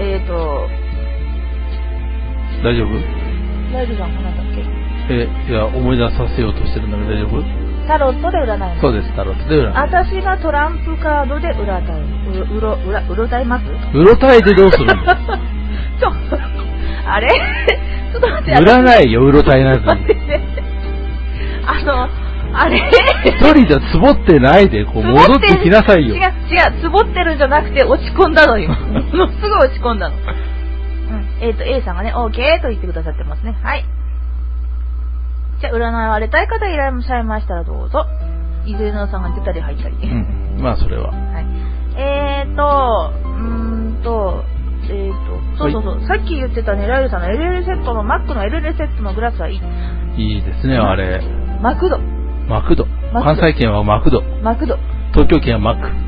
大丈夫？ ライルさん、何だっけ？ いや、思い出させようとしてるんだけど大丈夫？ タロットで占います。 そうです、タロットで占います。 私がトランプカードでうろたいます？ うろたいでどうするの？ あれちょっと待って。 占いよ、うろたいなずに。 あれ一人じゃつぼってないで、こう戻ってきなさいよ。 違う、つぼってるんじゃなくて落ち込んだの今。ものすごい落ち込んだの。A さんがね、OK と言ってくださってますね。はい。じゃあ、占われたい方いらっしゃいましたらどうぞ。伊豆のさんが出たり入ったり。 まあ、それは。はい。 そう。さっき言ってたね、ライルさんの LL セットの、マックの LL セットのグラスはいい。 いいですね、あれ。 マクド。 関西圏はマクド。東京圏はマック。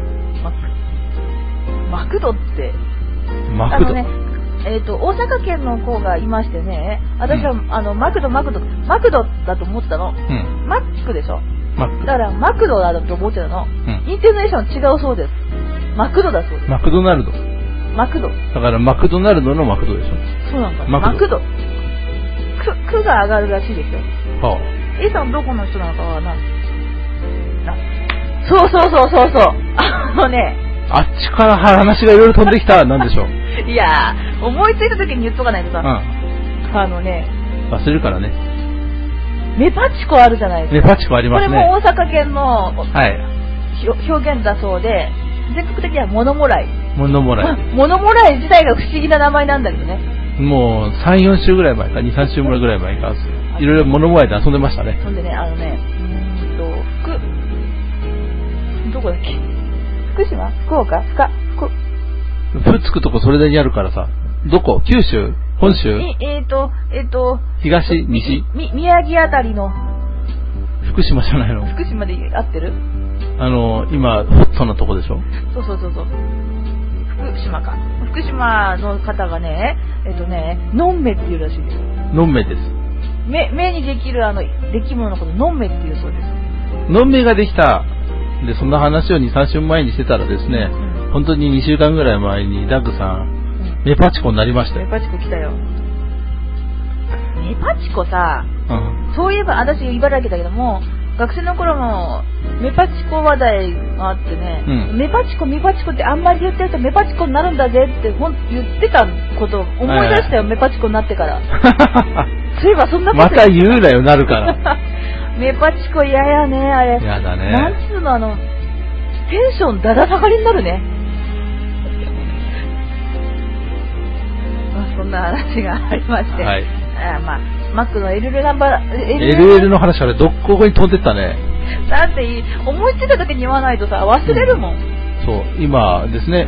マクドって。 マクド。 大阪県の子がいましてね、私は、マクドだと思ってたの。マックでしょ？だからマクドだと思ってたの。インテネーション違うそうです。マクドだそうです。 マクドナルド。 マクド。 だからマクドナルドのマクドでしょ？ そうなんだ。マクド。区が上がるらしいですよ。はあ。A さんどこの人なのかはそう。ね。 あっちから話がいろいろ飛んできた。なんでしょう。 いやー、思いついた時に言っとかないとさ。忘れるからね。 メパチコあるじゃないですか。メパチコありますね。 これも大阪県の、表現だそうで、全国的にはモノモライ自体が不思議な名前なんだけどね。 もう3、4週ぐらい前か、2、3週ぐらい前か、いろいろモノモライで遊んでましたね。 そんでね、どこだっけ？福島？福岡？ ふつくとこそれでにあるからさ。どこ？九州？本州？東？西？ 宮城あたりの。 福島じゃないの？ 福島で合ってる？ 今、ホットなとこでしょ？ そう。福島か。福島の方がね、のんめっていうらしいです。 のんめです。 目にできるできもののこと、のんめっていうそうです。 のんめができた。で、そんな話を2、3週前にしてたらですね、本当に2週間ぐらい前にダッグさん、メパチコになりましたよ。 メパチコ来たよ。メパチコさ、そういえば私茨城だけども、学生の頃もメパチコ話題があってね、メパチコってあんまり言ってるとメパチコになるんだぜって言ってたことを思い出したよ、メパチコになってから。そういえばそんなことまた言うなよ、なるから。 メパチコ嫌やね、あれ。 嫌だね。 なんつうの、テンションだだ下がりになるね。そんな話がありまして。はい。マックの LL の話からここに飛んでったね。 だって思いついた時に言わないとさ、忘れるもん。 そう、今ですね、マッ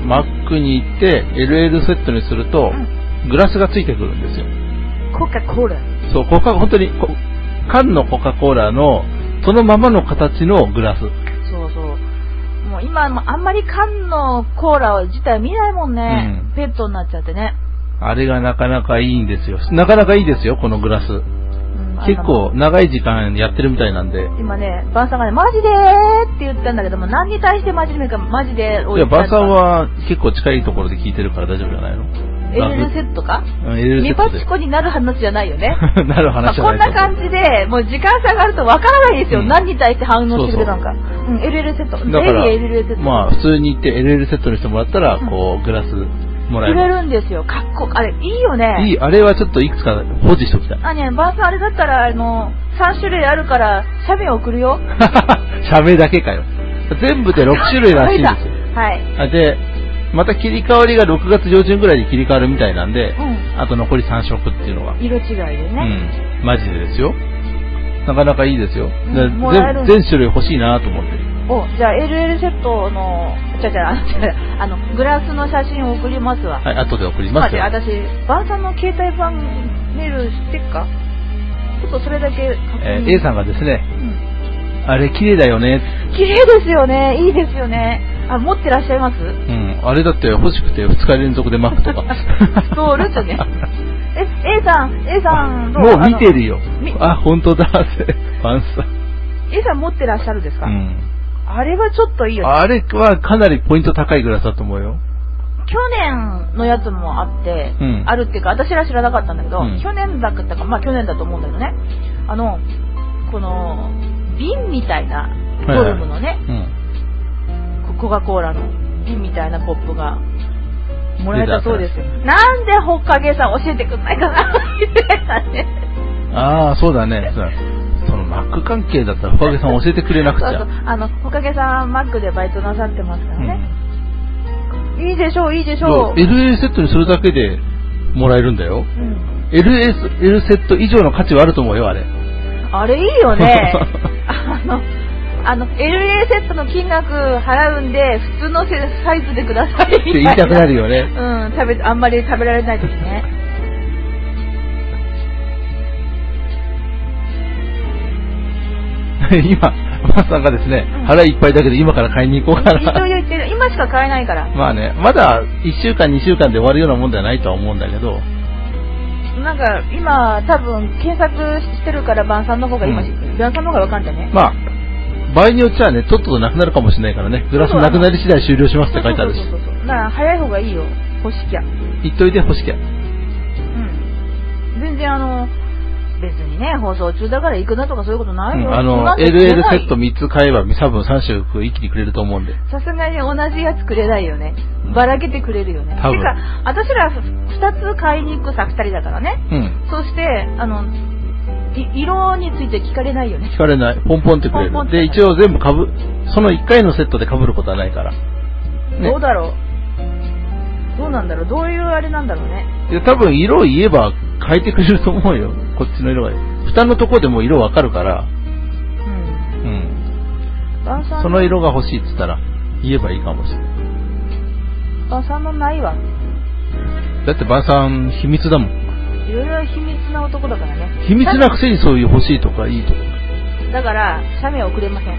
クに行って LL セットにすると、グラスがついてくるんですよ。 コカ・コーラ。 そう、本当に缶のコカ・コーラのそのままの形のグラス。 そうそう。もう今あんまり缶のコーラ自体見ないもんね。ペットになっちゃってね。あれがなかなかいいんですよ。なかなかいいですよ、このグラス。結構長い時間やってるみたいなんで。 今ね、バンさんがね、マジでーって言ったんだけども、何に対してマジでか、マジでいや、バンさんは結構近いところで聞いてるから大丈夫じゃないの ？LL セットか？ LL セットで。 ニパチコになる話じゃないよね。 なる話じゃない。 こんな感じで、もう時間差があるとわからないですよ。何に対して反応してくれたのか。LL セット。 だから、LL セット。まあ、普通に言って LL セットにしてもらったら、こう、グラスもらえる。 くれるんですよ。あれ、いいよね。 いい、あれはちょっといくつか保持しときたい。 ね、バーさんあれだったら、3種類あるから、写メ送るよ。 写メだけかよ。全部で6種類らしいんですよ。 はい。 で、また切り替わりが6月上旬ぐらいに切り替わるみたいなんで、あと残り3色っていうのが。 色違いでね。 マジでですよ。なかなかいいですよ。全種類欲しいなと思って。 じゃあ LL セットの、グラスの写真を送りますわ。 はい、後で送りますよ。 私、バンさんの携帯版メール知ってっか？ちょっとそれだけ確認。 A さんがですね、あれ綺麗だよね。 綺麗ですよね。いいですよね。持ってらっしゃいます？ あれだって欲しくて2日連続でマックとか。 そう、ルツね。A さんどう？ もう見てるよ。本当だって、バンさん。 A さん持ってらっしゃるですか？あれはちょっといいよね。 あれはかなりポイント高いグラスだと思うよ。 去年のやつもあって、あるっていうか、私ら知らなかったんだけど、去年だったか、まあ去年だと思うんだけどね、この、瓶みたいなフォルムのね、コカ・コーラの瓶みたいなコップがもらえたそうですよ。なんでほっかげさん教えてくんないかなみたいなね。 ああ、そうだね。そのマック関係だったらほかげさん教えてくれなくちゃ。 そうほかげさんマックでバイトなさってますからね。いいでしょう。 LL セットにするだけでもらえるんだよ。L セット以上の価値はあると思うよ、あれ。 あれいいよね。LA セットの金額払うんで、普通のサイズでくださいって言いたくなるよね。 あんまり食べられないときね。 今、マーさんがですね、腹いっぱいだけど今から買いに行こうかな。 一応言ってる。今しか買えないから。 まあね、まだ1週間2週間で終わるようなもんではないとは思うんだけど。 なんか今多分検索してるから晩さんの方が晩さんの方がわかんないね。 まあ、場合によっちゃね、とっととなくなるかもしれないからね、グラスなくなり次第終了しますって書いてあるし。 だから早い方がいいよ、欲しきゃ。 言っといて欲しきゃ。 全然別にね、放送中だから行くなとかそういうことないよ。 LL セット3つ買えば多分3色一気にくれると思うんで。 さすがに同じやつくれないよね。ばらけてくれるよね。てか、私ら2つ買いに行くさ、2人だからね。そして、色について聞かれないよね。 聞かれない。ポンポンってくれる。で、一応全部その1回のセットで被ることはないから。 どうだろう。どうなんだろう。どういうあれなんだろうね。 いや、多分色を言えば変えてくれると思うよ。こっちの色が。蓋のとこでも色わかるから。その色が欲しいって言ったら言えばいいかもしれない。 晩さんのないわ。 だって晩さん秘密だもん。 いろいろ秘密な男だからね。 秘密なくせにそういう欲しいとかいいとか。 だから写メ送れません。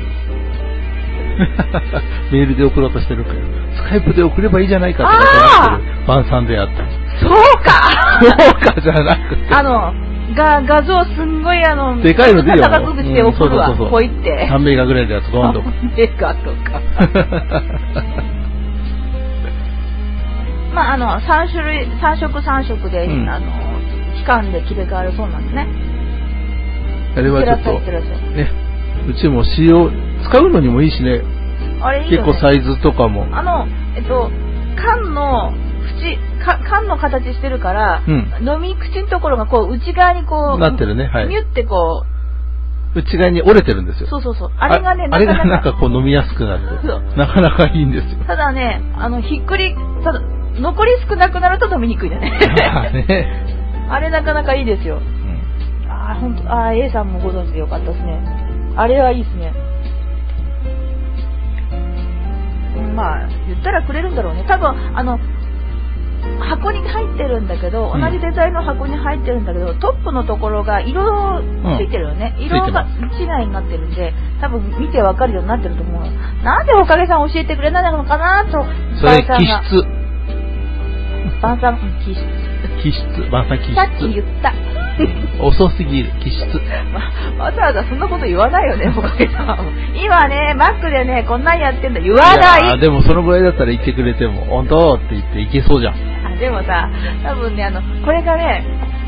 メールで送ろうとしてるから、スカイプで送ればいいじゃないかってなってる晩さんであった。 そうかそうかじゃなくて。 画像すんごいでかいのでいいよ。 高くして送るわ。こう言って。 3メガぐらいのやつゴンと。 3メガとか。まあ3色3色で、期間で切り替わるそうなんですね。 あれはちょっとね、うちも使うのにもいいしね。 あれいいよね。 結構サイズとかも。 缶の形してるから、飲み口のところがこう内側にこうなってるね。はい。 ミュってこう内側に折れてるんですよ。 そう。あれがね、 あれがなんかこう飲みやすくなって、なかなかいいんですよ。 ただね、ただ残り少なくなると飲みにくいだね。あれなかなかいいですよ。本当、A さんもご存知でよかったですね。あれはいいですね。 まあ言ったらくれるんだろうね。多分箱に入ってるんだけど、同じデザインの箱に入ってるんだけど、トップのところが色ついてるよね。色が違いになってるんで、多分見てわかるようになってると思う。なんでおかげさん教えてくれないのかなと。 それ気質。 晩さん気質。 気質。晩さん気質。 さっき言った。 遅すぎる気質。 わざわざそんなこと言わないよね、おかげさん。今ね、マックでね、こんなんやってんだ。言わない。 でもそのぐらいだったら言ってくれても、本当って言っていけそうじゃん。 でもさ、多分ね、これがね、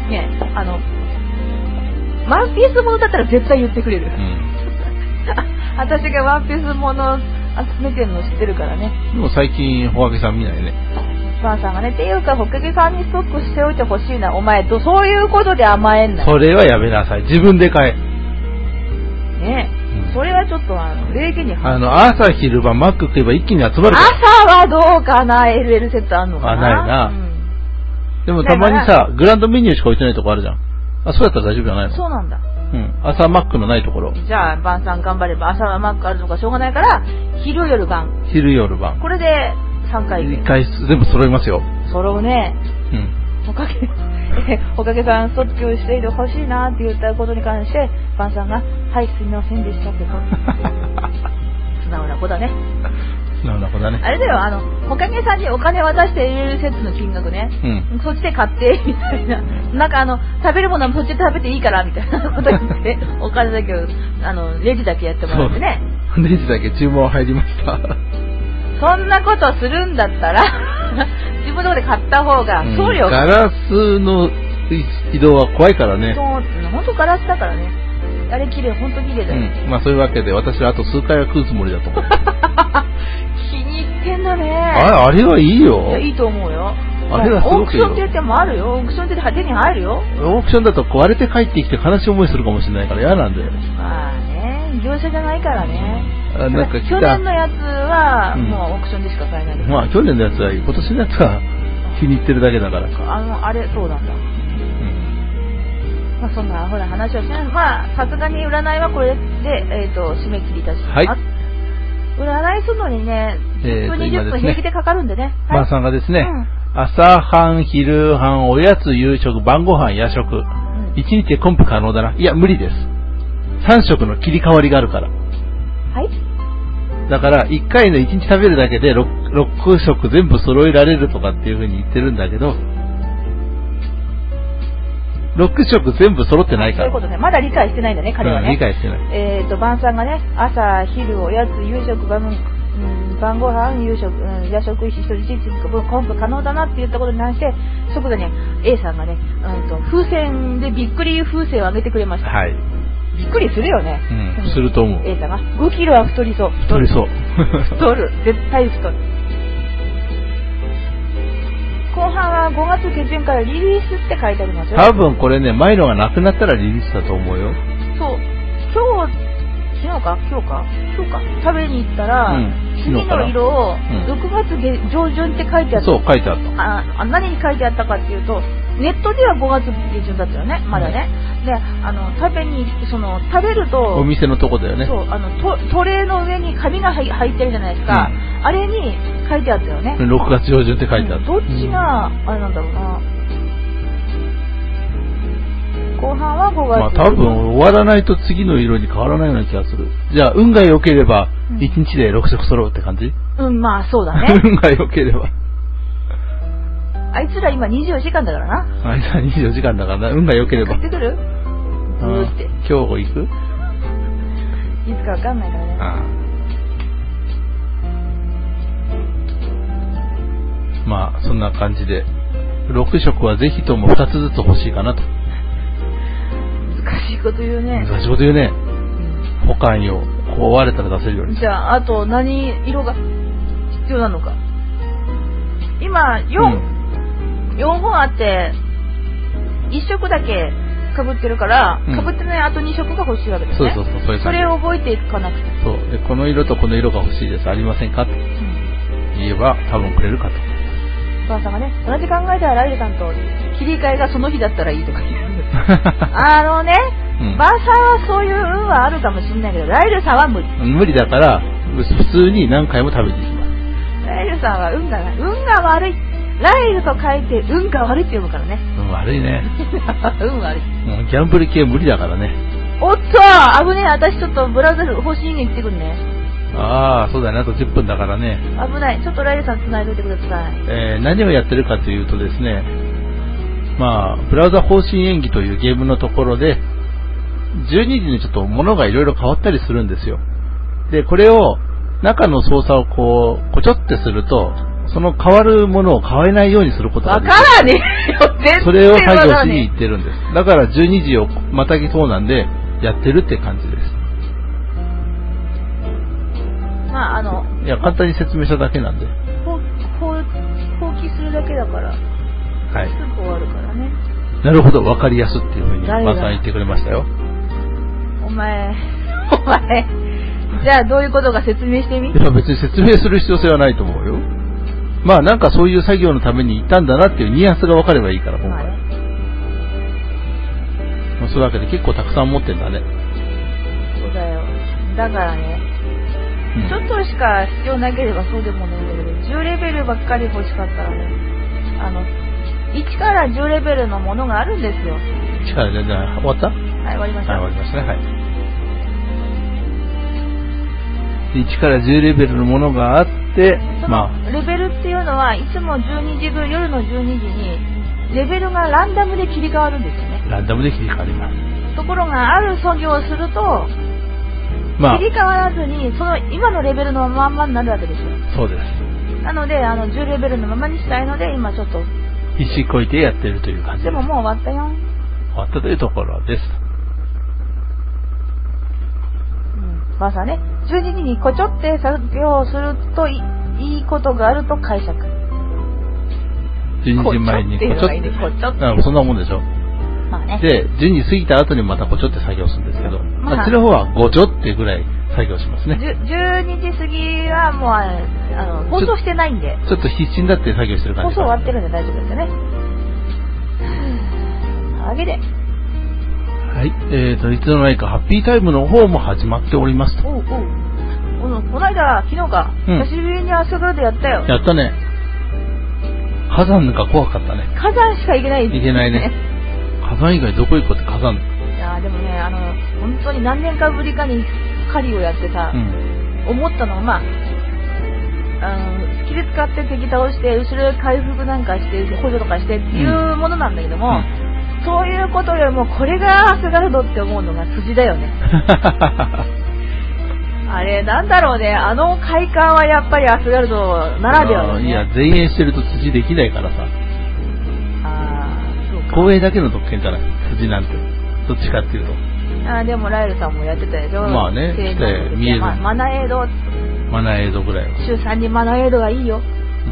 ワンピースものだったら絶対言ってくれる。私がワンピースもの集めてるの知ってるからね。 でも最近、ほかげさん見ないね。 ばあさんがね、っていうか、ほかげさんにストックしておいてほしいな。お前と、そういうことで甘えんな。 それはやめなさい。自分で買え。 ねえ。それはちょっと、礼儀に朝昼晩マック食えば一気に集まるから。 朝はどうかな ?LL セットあんのかな？ ないな。でもたまにさ、グランドメニューしか置いてないとこあるじゃん。そうやったら大丈夫じゃないの？ そうなんだ。 朝マックのないところ。 じゃあ、晩さん頑張れば、朝はマックあるのかしょうがないから、昼夜晩。 昼夜晩。 これで3回。 1回全部揃いますよ。 揃うね。おかげさん、ストックしていてほしいなって言ったことに関して、晩さんが、はい、すみませんでしたけど。素直な子だね。 素直な子だね。 あれだよ、おかげさんにお金渡して入れるセットの金額ね。そっちで買って、みたいな。なんか食べるものはそっちで食べていいから、みたいなこと言って、お金だけを、レジだけやってもらってね。 レジだけ注文入りました。 そんなことするんだったら、自分のとこで買った方が、送料ガラスの移動は怖いからね。 そう、本当ガラスだからね。あれ綺麗、本当綺麗だよ。 まあそういうわけで、私はあと数回は食うつもりだと思う。 気に入ってんだね。 あれはいいよ。 いや、いいと思うよ。 あれはすごくいいよ。 オークションって言ってもあるよ。オークションって手に入るよ。 オークションだと割れて帰ってきて悲しい思いするかもしれないから嫌なんだよ。 まあね、業者じゃないからね。 なんか去年のやつは、もうオークションでしか買えない。 まあ去年のやつはいい。今年のやつは気に入ってるだけだから。 あれ、そうなんだ。まあそんなアホな話をしない。まあ、さすがに占いはこれで、締め切りいたします。はい。占いするのにね、10分、20分平気でかかるんでね。 ばあさんがですね、朝飯、昼飯、おやつ、夕食、晩ご飯、夜食。1日でコンプ可能だな。いや、無理です。3食の切り替わりがあるから。 はい。 だから、1回の1日食べるだけで 6食全部揃えられるとかっていう風に言ってるんだけど、6食全部揃ってないから。 そういうことね。まだ理解してないんだね、彼はね。 理解してない。 晩さんがね、朝、昼、おやつ、夕食、晩ご飯、夕食、夜食、一人一日コンプ可能だなって言ったことに関して、即座に A さんがね、風船でびっくり風船をあげてくれました。 はい。 びっくりするよね。 すると思う。 A さんが5キロは太りそう。 太りそう。 太る。絶対太る。後半は5月下旬からリリースって書いてありますよ。 多分これね、前のがなくなったらリリースだと思うよ。 そう。昨日か食べに行ったら、次の色を6月上旬って書いてあった。 そう、書いてあった。 何に書いてあったかっていうと、ネットでは5月下旬だったよね、まだね。で、食べると、 お店のとこだよね。 そう、トレーの上に紙が入ってるじゃないですか。あれに書いてあったよね。 6月上旬って書いてあった。 どっちが、あれなんだろうな。後半は5月。 まあ多分終わらないと次の色に変わらないような気がする。じゃあ運が良ければ1日で6色揃うって感じ？ まあそうだね。 運が良ければ。 あいつら今24時間だからな。 あいつら24時間だからな。運が良ければ。 買ってくる？ブーって。 今日行く？ いつかわかんないからね。 まあそんな感じで6色はぜひとも2つずつ欲しいかなと。 難しいこと言うね。 難しいこと言うね。保管用。こう割れたら出せるように。 じゃあ、あと何色が必要なのか。今、4本あって、1色だけ被ってるから、被ってないあと2色が欲しいわけですね。 そういうそれを覚えていかなくて。 そう。で、この色とこの色が欲しいです。ありませんかと言えば、多分くれるかと。 お母さんがね、同じ考えではライルさんと切り替えがその日だったらいいとか言う。ばあさんはそういう運はあるかもしれないけど、ライルさんは無理。 無理だから、普通に何回も食べていきます。 ライルさんは運が悪い。ライルと書いて運が悪いって読むからね。 悪いね。 運悪い。 もうギャンブル系無理だからね。 おっと危ねえ。私ちょっとブラウザ方針に行ってくんね。 ああ、そうだね。あと10分だからね。 危ない。ちょっとライルさん繋いでおいてください。 何をやってるかというとですね、まあ、ブラウザ方針演技というゲームのところで、12時にちょっと物がいろいろ変わったりするんですよ。で、これを、中の操作をこちょってすると、その変わるものを変えないようにすることができる。 わからねえよ、全然。 それを作業しに行ってるんです。だから12時をまたぎそうなんで、やってるって感じです。 まあいや、簡単に説明しただけなんで。 放棄するだけだから。はい。すぐ終わるからね。 なるほど、わかりやすっていうふうに、マさん言ってくれましたよ。 お前、じゃあどういうことか説明してみ。 いや、別に説明する必要性はないと思うよ。まあなんかそういう作業のために行ったんだなっていうニュアンスが分かればいいから、今回。そういうわけで結構たくさん持ってんだね。 そうだよ。だからね、ちょっとしか必要なければそうでもないんだけど、10レベルばっかり欲しかったらね、1から10レベルのものがあるんですよ。 1から全然終わった？はい、 終わりました。 はい、終わりましたね、はい。1から10レベルのものがあって、まあ。 レベルっていうのは、いつも12時ぐ夜の12時に、レベルがランダムで切り替わるんですよね。 ランダムで切り替わります。 ところが、ある作業をすると、まあ、切り替わらずに、その今のレベルのまんまになるわけですよ。 そうです。 なので、10レベルのままにしたいので、今ちょっと。 必死こいてやってるという感じです。 でももう終わったよ。 終わったというところです。 まあさね、12時にこちょって作業をするといいことがあると解釈。 12時前にこちょって。そんなもんでしょ。 まあね。 で、12時過ぎた後にまたこちょって作業するんですけど、あっちの方はごちょってぐらい作業しますね。 12時過ぎはもう、放送してないんで。 ちょっと必死になって作業してる感じ。 放送終わってるんで大丈夫ですよね。わけで。 はい。いつの間にかハッピータイムの方も始まっておりますと。 この間、昨日か、久しぶりに朝からでやったよ。 やったね。火山が怖かったね。 火山しか行けないですね。 行けないね。火山以外どこ行こうって火山。 いやでもね、本当に何年かぶりかに狩りをやってさ、思ったのは、まあ、スキル使って敵倒して、後ろで回復なんかして、補助とかしてっていうものなんだけども、そういうことよりも、これがアスガルドって思うのが筋だよね。あれ、なんだろうね、快感はやっぱりアスガルドならではだね。 いや、前衛してると辻できないからさ。そうか。光栄だけの特権じゃない、辻なんて。どっちかっていうと。 でもライルさんもやってたでしょ。 まあね、して見える。 マナエイド。 マナエイドぐらいは。 週3にマナエイドがいいよ。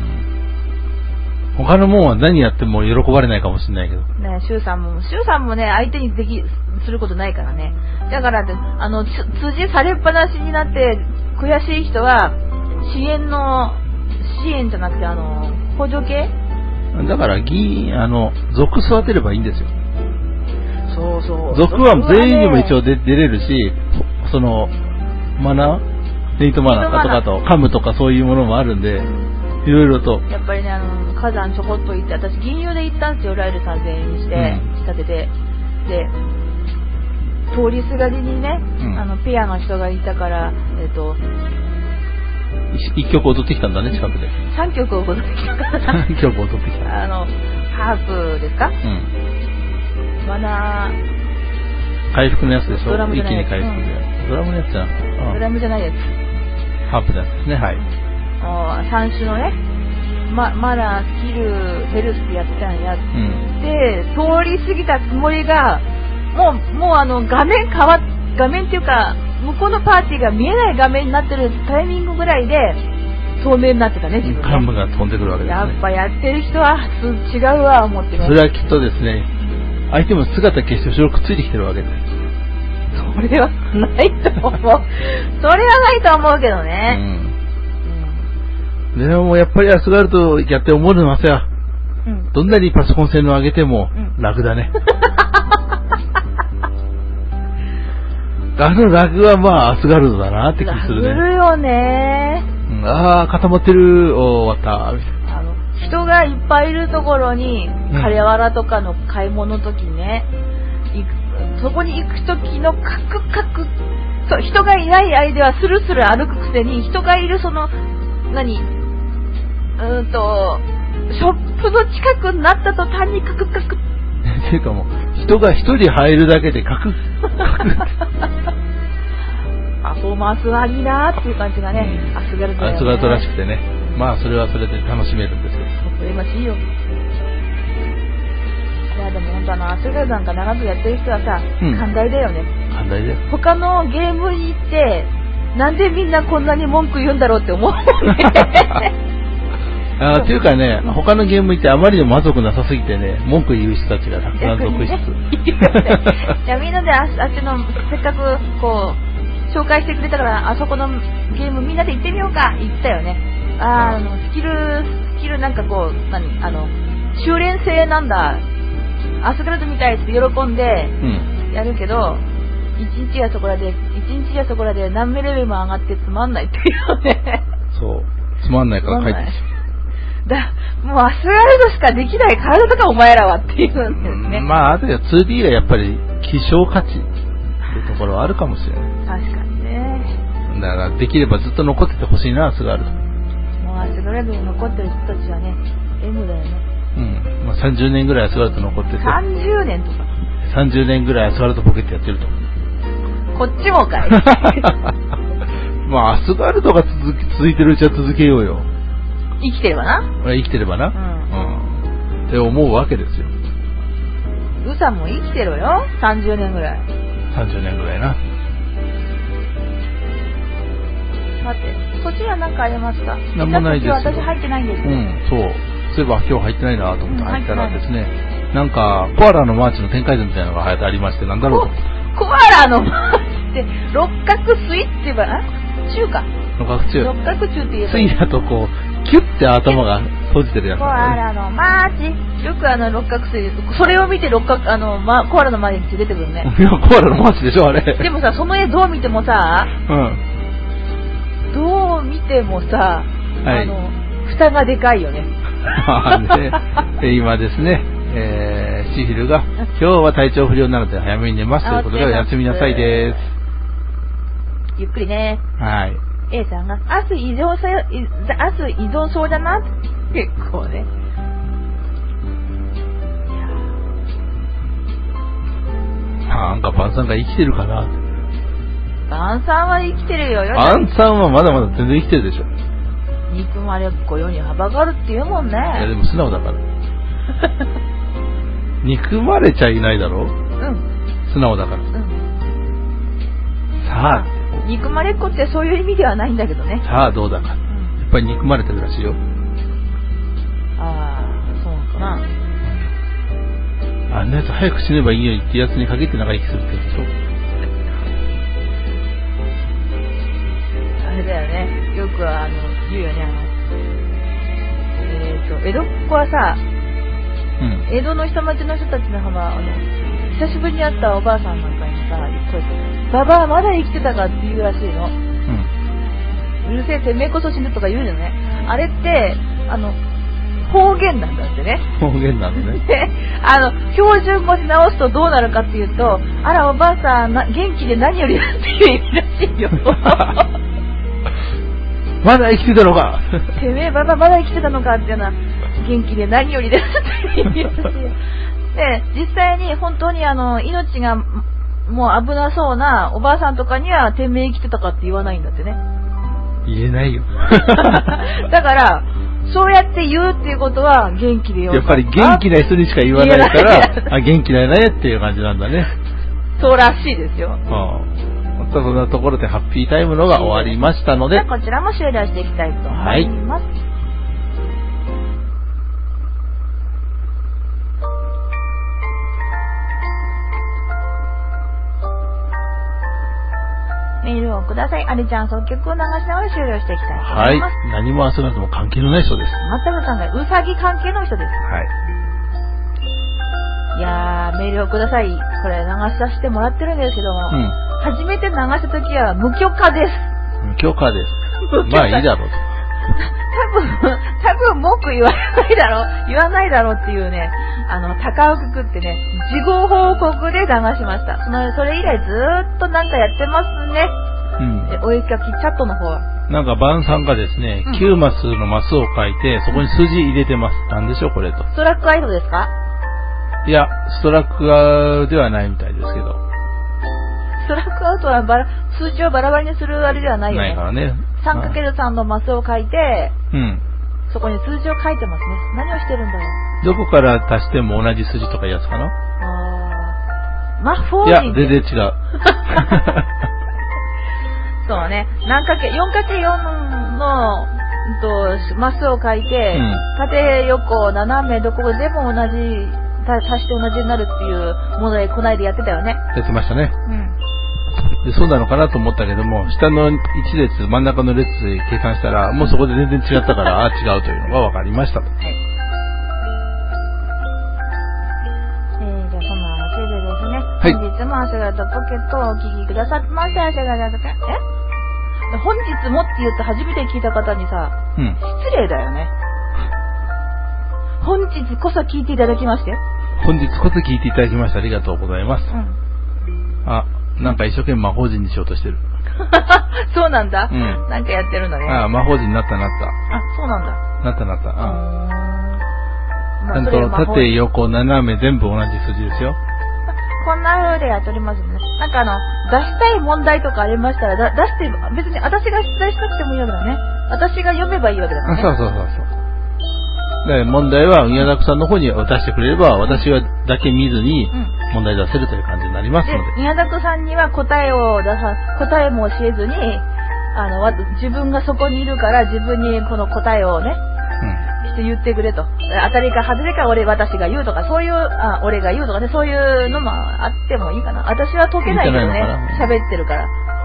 他のもんは何やっても喜ばれないかもしれないけど。 ね、シュウさんもね、相手にすることないからね。だから、辻されっぱなしになって悔しい人は、支援じゃなくて、補助系？ だから、族育てればいいんですよ。 そう。 族は全員にも一応出れるし、マナー？ネイトマナーとかと、カムとかそういうものもあるんで、いろいろと。 やっぱりね、火山ちょこっと行って、私銀融で行ったんですよ、ライルさん全員にして、仕立てて。で、通りすがりにね、ペアの人がいたから、 1曲踊ってきたんだね、近くで。 3曲踊ってきたから。 3曲踊ってきた。 ハープですか？マナー。回復のやつでしょ？一気に回復で。ドラムのやつじゃん。 ドラムじゃないやつ。 ハープのやつですね、はい。 3種のね、マナー、スキル、ヘルスってやってたんや。で、通り過ぎたつもりが、もう画面っていうか、向こうのパーティーが見えない画面になってるタイミングぐらいで、透明になってたね、自分ね。 カムが飛んでくるわけですね。 やっぱやってる人は違うわ、思ってね。 それはきっとですね、相手も姿消して後ろくっついてきてるわけです。 それはないと思う。それはないと思うけどね。 でもやっぱりアスガルドやって思うのはさ、どんなにパソコン性能上げても楽だね。楽はまあアスガルドだなって気するね。 楽よね。 固まってる、終わった。 人がいっぱいいるところに、カワラとかの買い物の時にね、そこに行く時のカクカク、そう、人がいない間はスルスル歩くくせに、人がいるショップの近くになった途端にカクカク。 っていうかもう、人が一人入るだけでカクカク。 パフォーマンスはいいなーっていう感じがね、アスガルトだよね。 アスガルトらしくてね。まあ、それはそれで楽しめるんですよ。 微笑ましいよ。いや、でも本当アスガルトなんか長くやってる人はさ、寛大だよね。 寛大だよ。 他のゲームに行って、なんでみんなこんなに文句言うんだろうって思うね。 っていうかね、他のゲーム行ってあまりにも満足なさすぎてね、文句言う人たちがたくさん続出。 いや、みんなであっちの、せっかくこう、紹介してくれたから、あそこのゲームみんなで行ってみようか、言ったよね。スキルなんかこう、修練性なんだ。アスガルトみたいって喜んで、やるけど、一日やそこらで何レベルも上がってつまんないっていうね。 そう。つまんないから書いてる。 もうアスガルトしかできない体とかお前らはっていうんですね。 まあ、あとは 2D がやっぱり希少価値っていうところはあるかもしれない。 確かにね。 だからできればずっと残っててほしいな、アスガルト。 もうアスガルトに残ってる人たちはね、M だよね。 まあ、30年ぐらいアスガルト残ってて。 30年とか。 30年ぐらいアスガルトポケットやってると。 こっちもかい。 まあ、アスガルトが続いてるうちは続けようよ。 生きてればな。 生きてればな。って思うわけですよ。 ウサも生きてろよ。30年ぐらい。 30年ぐらいな。 さて、そちらなんかありますか？ なんもないですよ。 私入ってないんですよ。 そう。そういえば今日入ってないなと思って入ったらですね、なんか、コアラのマーチの展開図みたいなのがありまして、なんだろうと。 コアラのマーチって六角錐って言えば、中か。 六角中って言えば。 錐だとこう、キュッて頭が閉じてるやつ、ね。 コアラのマーチ。よく六角錐。それを見てコアラのマーチって出てくるね。 いや、コアラのマーチでしょ、あれ。 でもさ、その絵どう見てもさ、どう見てもさ、蓋がでかいよね。 今ですね、シヒルが、今日は体調不良なので早めに寝ますということで、おやすみなさいです。 ゆっくりね。 はい。 A さんが、明日依存そうだな。結構ね。 なんかバンさんが生きてるかな。 バンさんは生きてるよ。 バンさんはまだまだ全然生きてるでしょ。 憎まれっ子世に幅があるって言うもんね。いやでも素直だから。憎まれちゃいないだろ。素直だから。さあ。 憎まれっ子ってそういう意味ではないんだけどね。 さあどうだか。やっぱり憎まれてるらしいよ。 そうかな。 あんなやつ早く死ねばいいよってやつに限って長生きするってやつでしょ。 あれだよね。よく言うよね。江戸っ子はさ、江戸の下町の人たちの久しぶりに会ったおばあさんなんかにさ、ババアまだ生きてたかって言うらしいの。うるせえてめえこそ死ぬとか言うじゃない。あれって方言なんだってね。 方言なのね。 で、標準語に直すとどうなるかっていうと、あらおばあさん元気で何よりだっていう意味らしいよ。 まだ生きてたのか。 てめえババまだ生きてたのかっていうのは元気で何よりですっていう意味らしいよ。で、実際に本当に命がもう危なそうなおばあさんとかにはてめえ生きてたかって言わないんだってね。 言えないよ。 だからそうやって言うっていうことは元気でよ。 やっぱり元気な人にしか言わないから元気だよねっていう感じなんだね。 そうらしいですよ。 そんなところでハッピータイムのが終わりましたので、 こちらも終了していきたいと思います。メールをください。あれちゃん作曲を流しながら終了していきたいと思います。 何も遊ばなくても関係のない人です。 全く関係ない。うさぎ関係の人です。いやー、メールをください。これ流させてもらってるんですけども、初めて流した時は無許可です。 無許可です。 まあいいだろうと。 多分文句言わないだろうっていうね、高をくくってね、事後報告で流しました。それ以来ずーっとなんかやってますね。お絵かきチャットの方は。 なんか晩さんがですね、9マスのマスを書いて、そこに数字入れてます。なんでしょうこれと。 ストラックアウトですか？ いや、ストラックアウトではないみたいですけど。 ストラックアウトは数値をバラバラにするあれではないよね。 ないからね。 3×3 のマスを書いて、そこに数字を書いてますね。何をしてるんだろう。 どこから足しても同じ数字とかいうやつかな？いや、全然違う。 そうね。4×4 のマスを書いて、縦横斜めどこでも同じ足して同じになるっていう問題こないでやってたよね。 やってましたね。でそうなのかなと思ったけども、下の1列真ん中の列で計算したらもうそこで全然違ったから違うというのが分かりましたと。 じゃあそんなわけでですね、本日もアシュガルトポケットをお聞きくださってまして、アシュガルト本日もって言って初めて聞いた方にさ、失礼だよね。本日こそ聞いていただきまして。 本日こそ聞いていただきましてありがとうございます。なんか一生懸命魔法陣にしようとしてる。 そうなんだ。なんかやってるんだね。 魔法陣になった。 そうなんだ。 なった。ちゃんと縦横斜め全部同じ数字ですよ。 こんな風でやっておりますね。なんか出したい問題とかありましたら出して、別に私が出題しなくてもいいわけだね。私が読めばいいわけだからね。 そう。で問題は宮崎さんの方に渡してくれれば、私はだけ見ずに問題出せるという感じになりますので。 宮崎さんには答えも教えずに、自分がそこにいるから自分にこの答えをね、して言ってくれと。当たりか外れか私が言うとか、そういう、俺が言うとかね、そういうのもあってもいいかな。私は解けないけどね、喋ってるから。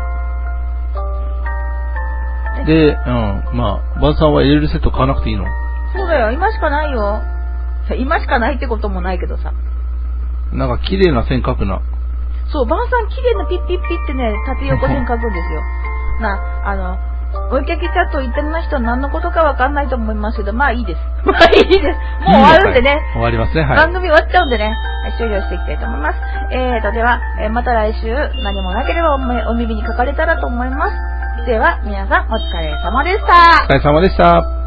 で、バンさんは LL セット買わなくていいの？ そうだよ、今しかないよ。今しかないってこともないけどさ。 なんか綺麗な線描くな。 そう、バンさん綺麗なピッピッピってね、縦横線描くんですよ。お絵かきチャット言ってる人は何のことかわかんないと思いますけど、まあいいです。もう終わるんでね。 終わりますね、はい。 番組終わっちゃうんでね、終了していきたいと思います。では、また来週何もなければお耳にかかれたらと思います。では、皆さんお疲れ様でした。 お疲れ様でした。